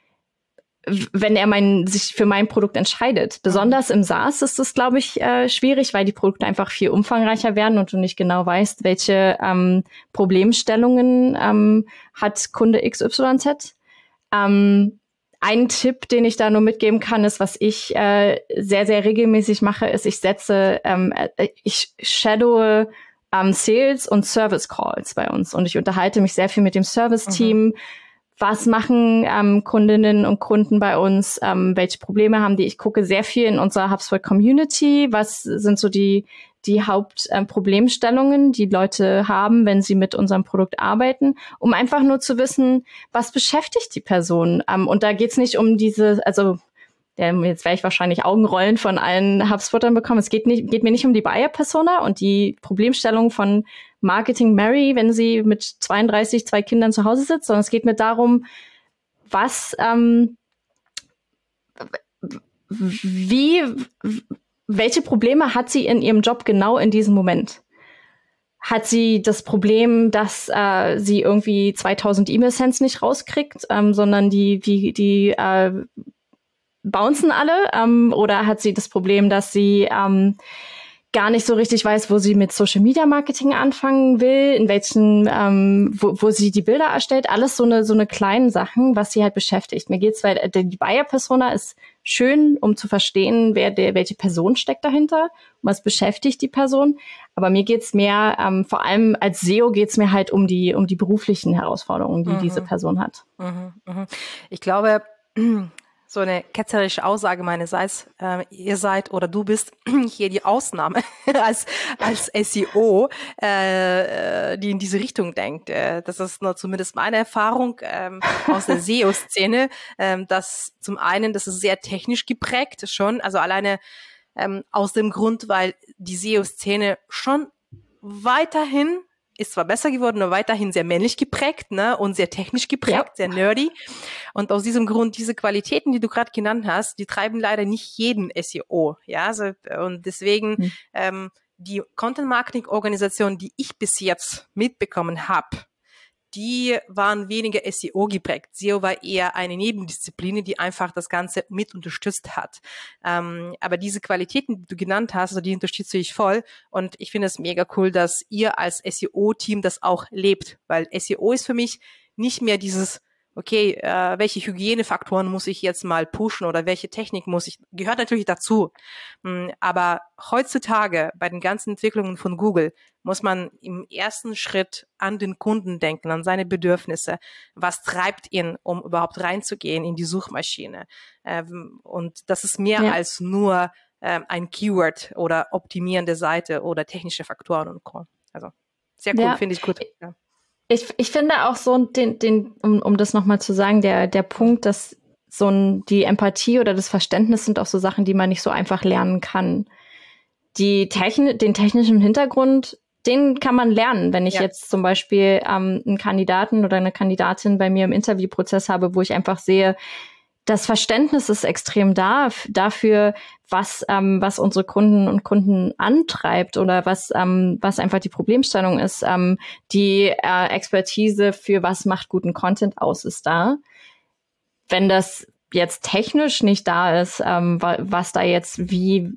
wenn er mein, sich für mein Produkt entscheidet. Besonders im SaaS ist das, glaube ich, äh, schwierig, weil die Produkte einfach viel umfangreicher werden und du nicht genau weißt, welche ähm, Problemstellungen ähm, hat Kunde X Y Z. Ähm, ein Tipp, den ich da nur mitgeben kann, ist, was ich äh, sehr, sehr regelmäßig mache, ist, ich setze, ähm, ich shadowe ähm, Sales und Service Calls bei uns und ich unterhalte mich sehr viel mit dem Service-Team. Mhm. Was machen ähm, Kundinnen und Kunden bei uns? Ähm, welche Probleme haben die? Ich gucke sehr viel in unserer HubSpot-Community. Was sind so die die Hauptproblemstellungen, ähm, die Leute haben, wenn sie mit unserem Produkt arbeiten, um einfach nur zu wissen, was beschäftigt die Person? Ähm, und da geht's nicht um diese, also ja, jetzt werde ich wahrscheinlich Augenrollen von allen HubSpottern bekommen. Es geht nicht, geht mir nicht um die Buyer-Persona und die Problemstellung von Marketing Mary, wenn sie mit zweiunddreißig, zwei Kindern zu Hause sitzt, sondern es geht mir darum, was, ähm, wie, welche Probleme hat sie in ihrem Job genau in diesem Moment? Hat sie das Problem, dass äh, sie irgendwie zweitausend E-Mail-Sends nicht rauskriegt, ähm, sondern die, die, die äh, bouncen alle? Ähm, oder hat sie das Problem, dass sie ähm, gar nicht so richtig weiß, wo sie mit Social Media Marketing anfangen will, in welchen, ähm, wo, wo sie die Bilder erstellt, alles so eine so eine kleinen Sachen, was sie halt beschäftigt. Mir geht's, weil die Buyer-Persona ist schön, um zu verstehen, wer der welche Person steckt dahinter, was beschäftigt die Person. Aber mir geht's mehr, ähm, vor allem als S E O geht's mir halt um die um die beruflichen Herausforderungen, die mhm. diese Person hat. Mhm. Mhm. Ich glaube, so eine ketzerische Aussage meinerseits, äh, ihr seid oder du bist hier die Ausnahme als als S E O, äh, die in diese Richtung denkt. Äh, das ist nur zumindest meine Erfahrung ähm, aus der S E O-Szene, ähm, dass zum einen, das ist sehr technisch geprägt schon, also alleine ähm, aus dem Grund, weil die S E O-Szene schon weiterhin ist zwar besser geworden, aber weiterhin sehr männlich geprägt, ne, und sehr technisch geprägt, ja. sehr nerdy. Und aus diesem Grund, diese Qualitäten, die du gerade genannt hast, die treiben leider nicht jeden S E O, ja, also, und deswegen, mhm. ähm, die Content-Marketing-Organisation, die ich bis jetzt mitbekommen habe, die waren weniger S E O geprägt. S E O war eher eine Nebendisziplin, die einfach das Ganze mit unterstützt hat. Ähm, aber diese Qualitäten, die du genannt hast, also die unterstütze ich voll. Und ich finde es mega cool, dass ihr als S E O-Team das auch lebt. Weil S E O ist für mich nicht mehr dieses, okay, äh, welche Hygienefaktoren muss ich jetzt mal pushen oder welche Technik muss ich, gehört natürlich dazu. Aber heutzutage bei den ganzen Entwicklungen von Google muss man im ersten Schritt an den Kunden denken, an seine Bedürfnisse. Was treibt ihn, um überhaupt reinzugehen in die Suchmaschine? Und das ist mehr ja. als nur ein Keyword oder optimierende Seite oder technische Faktoren und Co. Also sehr cool, ja. finde ich gut. Ja. Ich, ich finde auch so, den, den, um, um das nochmal zu sagen, der, der Punkt, dass so ein, die Empathie oder das Verständnis sind auch so Sachen, die man nicht so einfach lernen kann. Die Techn- den technischen Hintergrund, den kann man lernen. Wenn ich ja. jetzt zum Beispiel ähm, einen Kandidaten oder eine Kandidatin bei mir im Interviewprozess habe, wo ich einfach sehe, das Verständnis ist extrem da dafür, was ähm, was unsere Kunden und Kunden antreibt oder was ähm, was einfach die Problemstellung ist. Ähm, die äh, Expertise für was macht guten Content aus ist da. Wenn das jetzt technisch nicht da ist, ähm, was da jetzt wie,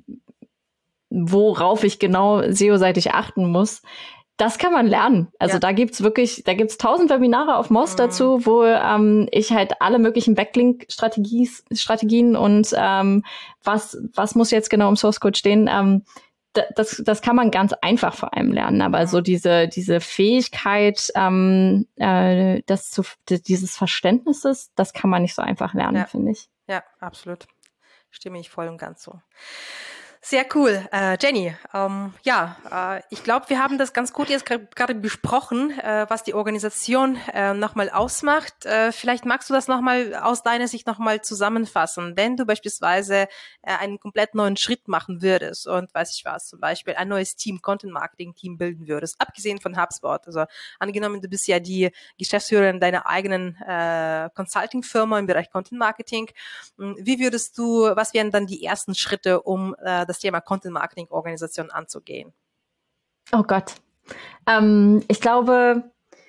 worauf ich genau S E O-seitig achten muss, das kann man lernen. Also ja. da gibt's wirklich, da gibt's tausend Webinare auf Moz mhm. dazu, wo ähm, ich halt alle möglichen Backlink-Strategien Strategien und ähm, was was muss jetzt genau im Source Code stehen, ähm, das das kann man ganz einfach vor allem lernen. Aber mhm. so diese diese Fähigkeit, ähm, äh, das zu dieses Verständnisses, das kann man nicht so einfach lernen, ja. finde ich. Ja, absolut. Stimme ich voll und ganz so. Sehr cool. Äh, Jenny, ähm, ja, äh, ich glaube, wir haben das ganz gut jetzt gerade besprochen, äh, was die Organisation äh, nochmal ausmacht. Äh, vielleicht magst du das nochmal aus deiner Sicht nochmal zusammenfassen. Wenn du beispielsweise äh, einen komplett neuen Schritt machen würdest und weiß ich was, zum Beispiel ein neues Team, Content-Marketing-Team bilden würdest, abgesehen von HubSpot, also angenommen, du bist ja die Geschäftsführerin deiner eigenen äh, Consulting-Firma im Bereich Content-Marketing, wie würdest du, was wären dann die ersten Schritte, um äh, das Thema Content-Marketing-Organisation anzugehen? Oh Gott. Ähm, ich glaube,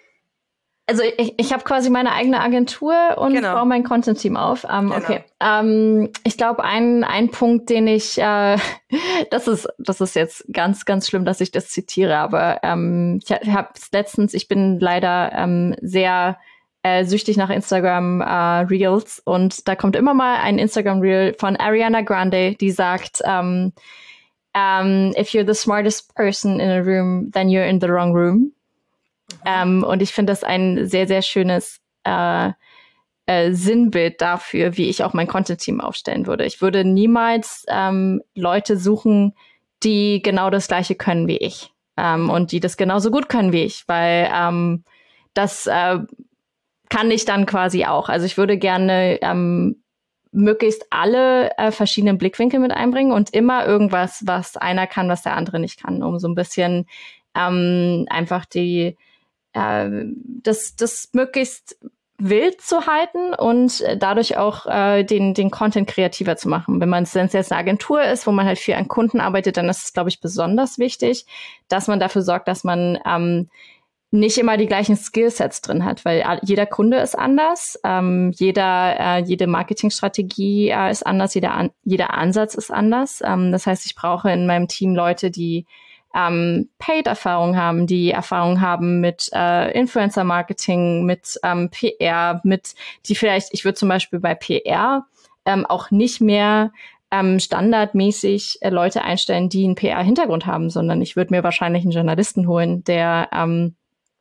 also ich, ich habe quasi meine eigene Agentur und genau. baue mein Content-Team auf. Ähm, genau. Okay. Ähm, ich glaube, ein, ein Punkt, den ich, äh, das ist, das ist jetzt ganz, ganz schlimm, dass ich das zitiere, aber ähm, ich habe letztens, ich bin leider ähm, sehr Äh, süchtig nach Instagram äh, Reels und da kommt immer mal ein Instagram Reel von Ariana Grande, die sagt, um, um, if you're the smartest person in a room, then you're in the wrong room. Mhm. Um, und ich finde das ein sehr, sehr schönes äh, äh, Sinnbild dafür, wie ich auch mein Content-Team aufstellen würde. Ich würde niemals ähm, Leute suchen, die genau das Gleiche können wie ich ähm, und die das genauso gut können wie ich, weil ähm, das äh, kann ich dann quasi auch. Also ich würde gerne ähm, möglichst alle äh, verschiedenen Blickwinkel mit einbringen und immer irgendwas, was einer kann, was der andere nicht kann, um so ein bisschen ähm, einfach die äh, das das möglichst wild zu halten und dadurch auch äh, den den Content kreativer zu machen. Wenn man es jetzt eine Agentur ist, wo man halt für einen Kunden arbeitet, dann ist es, glaube ich, besonders wichtig, dass man dafür sorgt, dass man ähm, nicht immer die gleichen Skillsets drin hat, weil jeder Kunde ist anders, ähm, jeder, äh, jede Marketingstrategie äh, ist anders, jeder, an, jeder Ansatz ist anders. Ähm, das heißt, ich brauche in meinem Team Leute, die ähm, Paid-Erfahrung haben, die Erfahrung haben mit äh, Influencer-Marketing, mit ähm, P R, mit die vielleicht, ich würde zum Beispiel bei P R ähm, auch nicht mehr ähm, standardmäßig äh, Leute einstellen, die einen P R-Hintergrund haben, sondern ich würde mir wahrscheinlich einen Journalisten holen, der ähm,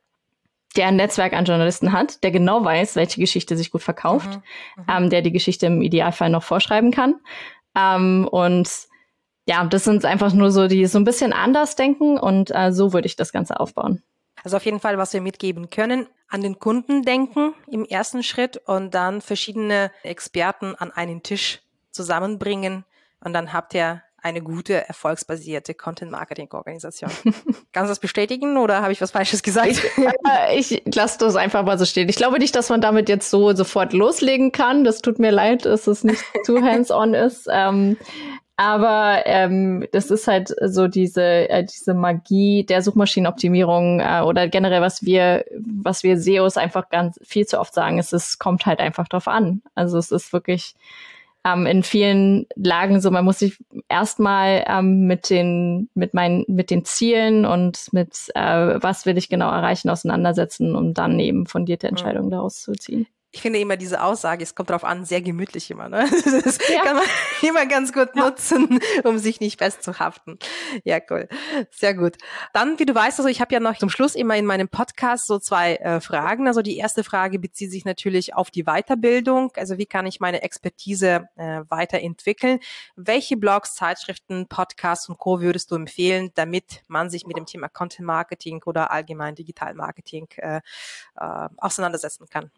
der ein Netzwerk an Journalisten hat, der genau weiß, welche Geschichte sich gut verkauft, mhm, ähm, der die Geschichte im Idealfall noch vorschreiben kann. Ähm, und ja, das sind einfach nur so, die so ein bisschen anders denken und äh, so würde ich das Ganze aufbauen. Also auf jeden Fall, was wir mitgeben können, an den Kunden denken im ersten Schritt und dann verschiedene Experten an einen Tisch zusammenbringen und dann habt ihr eine gute, erfolgsbasierte Content-Marketing-Organisation. Kannst du das bestätigen oder habe ich was Falsches gesagt? Ich, äh, ich lasse das einfach mal so stehen. Ich glaube nicht, dass man damit jetzt so sofort loslegen kann. Das tut mir leid, dass es nicht zu hands-on ist. Ähm, Aber ähm, das ist halt so diese äh, diese Magie der Suchmaschinenoptimierung äh, oder generell, was wir was wir S E Os einfach ganz viel zu oft sagen, ist, es kommt halt einfach drauf an. Also es ist wirklich ähm, in vielen Lagen so, man muss sich erstmal ähm, mit den mit meinen mit den Zielen und mit äh, was will ich genau erreichen auseinandersetzen, um dann eben fundierte Entscheidungen mhm. daraus zu ziehen. Ich finde immer diese Aussage, es kommt drauf an, sehr gemütlich immer. Ne? Das ja. kann man immer ganz gut ja. nutzen, um sich nicht festzuhaften. Ja, cool. Sehr gut. Dann, wie du weißt, also ich habe ja noch zum Schluss immer in meinem Podcast so zwei äh, Fragen. Also die erste Frage bezieht sich natürlich auf die Weiterbildung. Also wie kann ich meine Expertise äh, weiterentwickeln? Welche Blogs, Zeitschriften, Podcasts und Co. würdest du empfehlen, damit man sich mit dem Thema Content Marketing oder allgemein Digital Marketing äh, äh, auseinandersetzen kann?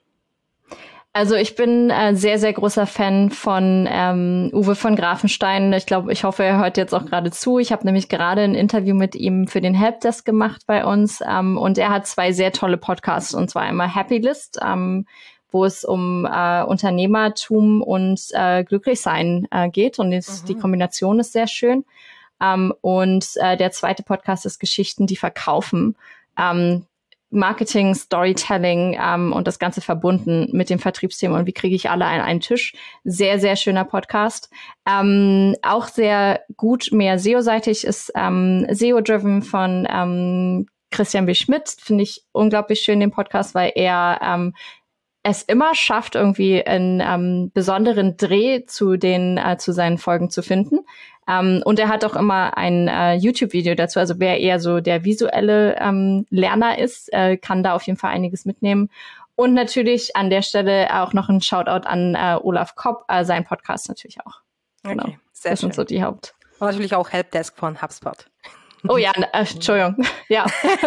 Also ich bin äh, sehr, sehr großer Fan von ähm, Uwe von Grafenstein. Ich glaube, ich hoffe, er hört jetzt auch gerade zu. Ich habe nämlich gerade ein Interview mit ihm für den Helpdesk gemacht bei uns. Ähm, und er hat zwei sehr tolle Podcasts. Und zwar einmal Happy List, ähm, wo es um äh, Unternehmertum und äh, Glücklichsein äh, geht. Und jetzt, mhm. die Kombination ist sehr schön. Ähm, und äh, der zweite Podcast ist Geschichten, die verkaufen. Ähm, Marketing, Storytelling ähm, und das Ganze verbunden mit dem Vertriebsthema und wie kriege ich alle an einen Tisch. Sehr, sehr schöner Podcast. Ähm, auch sehr gut, mehr S E O-seitig ist ähm, S E O-driven von ähm, Christian B. Schmidt. Finde ich unglaublich schön, den Podcast, weil er ähm, es immer schafft, irgendwie einen ähm, besonderen Dreh zu den äh, zu seinen Folgen zu finden. Um, und er hat auch immer ein uh, YouTube-Video dazu. Also wer eher so der visuelle um, Lerner ist, uh, kann da auf jeden Fall einiges mitnehmen. Und natürlich an der Stelle auch noch ein Shoutout an uh, Olaf Kopp, uh, sein Podcast natürlich auch. Okay, genau. Sehr das schön. sind so die Haupt. Und natürlich auch Helpdesk von HubSpot. Oh ja, äh, Entschuldigung. Ja.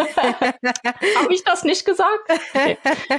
Habe ich das nicht gesagt? Okay.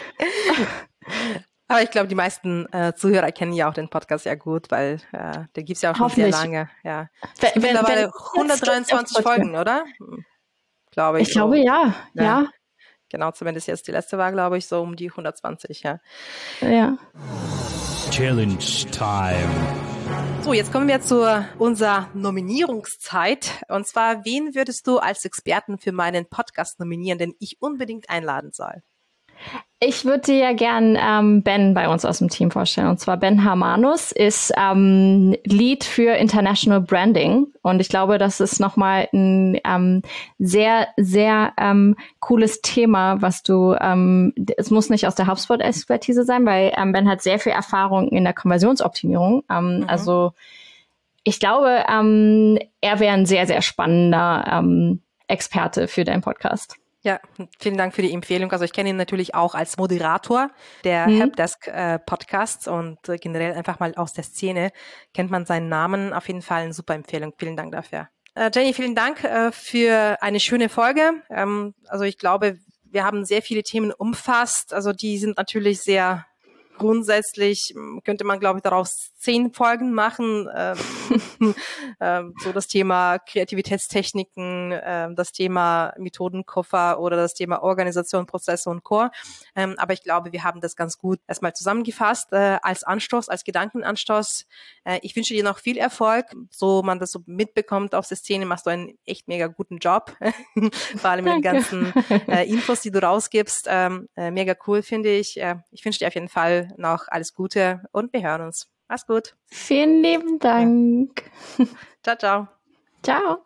Aber ich glaube, die meisten äh, Zuhörer kennen ja auch den Podcast sehr gut, weil äh, der gibt's ja auch schon sehr lange. Ja. Es gibt mittlerweile hundertdreiundzwanzig Folgen, oder? Hm, glaube ich. Ich so. glaube, ja. ja. Ja. Genau, zumindest jetzt die letzte war, glaube ich, so um die hundertzwanzig, ja. Ja. Challenge Time. So, jetzt kommen wir zu unserer Nominierungszeit. Und zwar, wen würdest du als Experten für meinen Podcast nominieren, den ich unbedingt einladen soll? Ich würde dir ja gern ähm, Ben bei uns aus dem Team vorstellen. Und zwar Ben Harmanus ist ähm, Lead für International Branding. Und ich glaube, das ist nochmal ein ähm, sehr, sehr ähm, cooles Thema, was du, ähm, es muss nicht aus der HubSpot-Expertise sein, weil ähm, Ben hat sehr viel Erfahrung in der Konversionsoptimierung. Ähm, mhm. Also ich glaube, ähm, er wäre ein sehr, sehr spannender ähm, Experte für deinen Podcast. Ja, vielen Dank für die Empfehlung. Also ich kenne ihn natürlich auch als Moderator der mhm. Helpdesk äh, Podcasts und äh, generell einfach mal aus der Szene kennt man seinen Namen. Auf jeden Fall eine super Empfehlung. Vielen Dank dafür. Äh, Jenny, vielen Dank äh, für eine schöne Folge. Ähm, also ich glaube, wir haben sehr viele Themen umfasst. Also die sind natürlich sehr grundsätzlich, könnte man, glaube ich, daraus zehn Folgen machen. Ähm, ähm, so das Thema Kreativitätstechniken, ähm, das Thema Methodenkoffer oder das Thema Organisation, Prozesse und Core. Ähm, aber ich glaube, wir haben das ganz gut erstmal zusammengefasst äh, als Anstoß, als Gedankenanstoß. Äh, ich wünsche dir noch viel Erfolg. So man das so mitbekommt auf der Szene, machst du einen echt mega guten Job. Vor allem mit den ganzen äh, Infos, die du rausgibst. Ähm, äh, mega cool, finde ich. Äh, ich wünsche dir auf jeden Fall noch alles Gute und wir hören uns. Mach's gut. Vielen lieben Dank. Ja. Ciao, ciao. Ciao.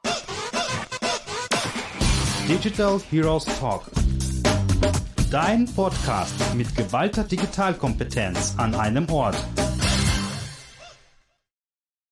Digital Heroes Talk. Dein Podcast mit geballter Digitalkompetenz an einem Ort.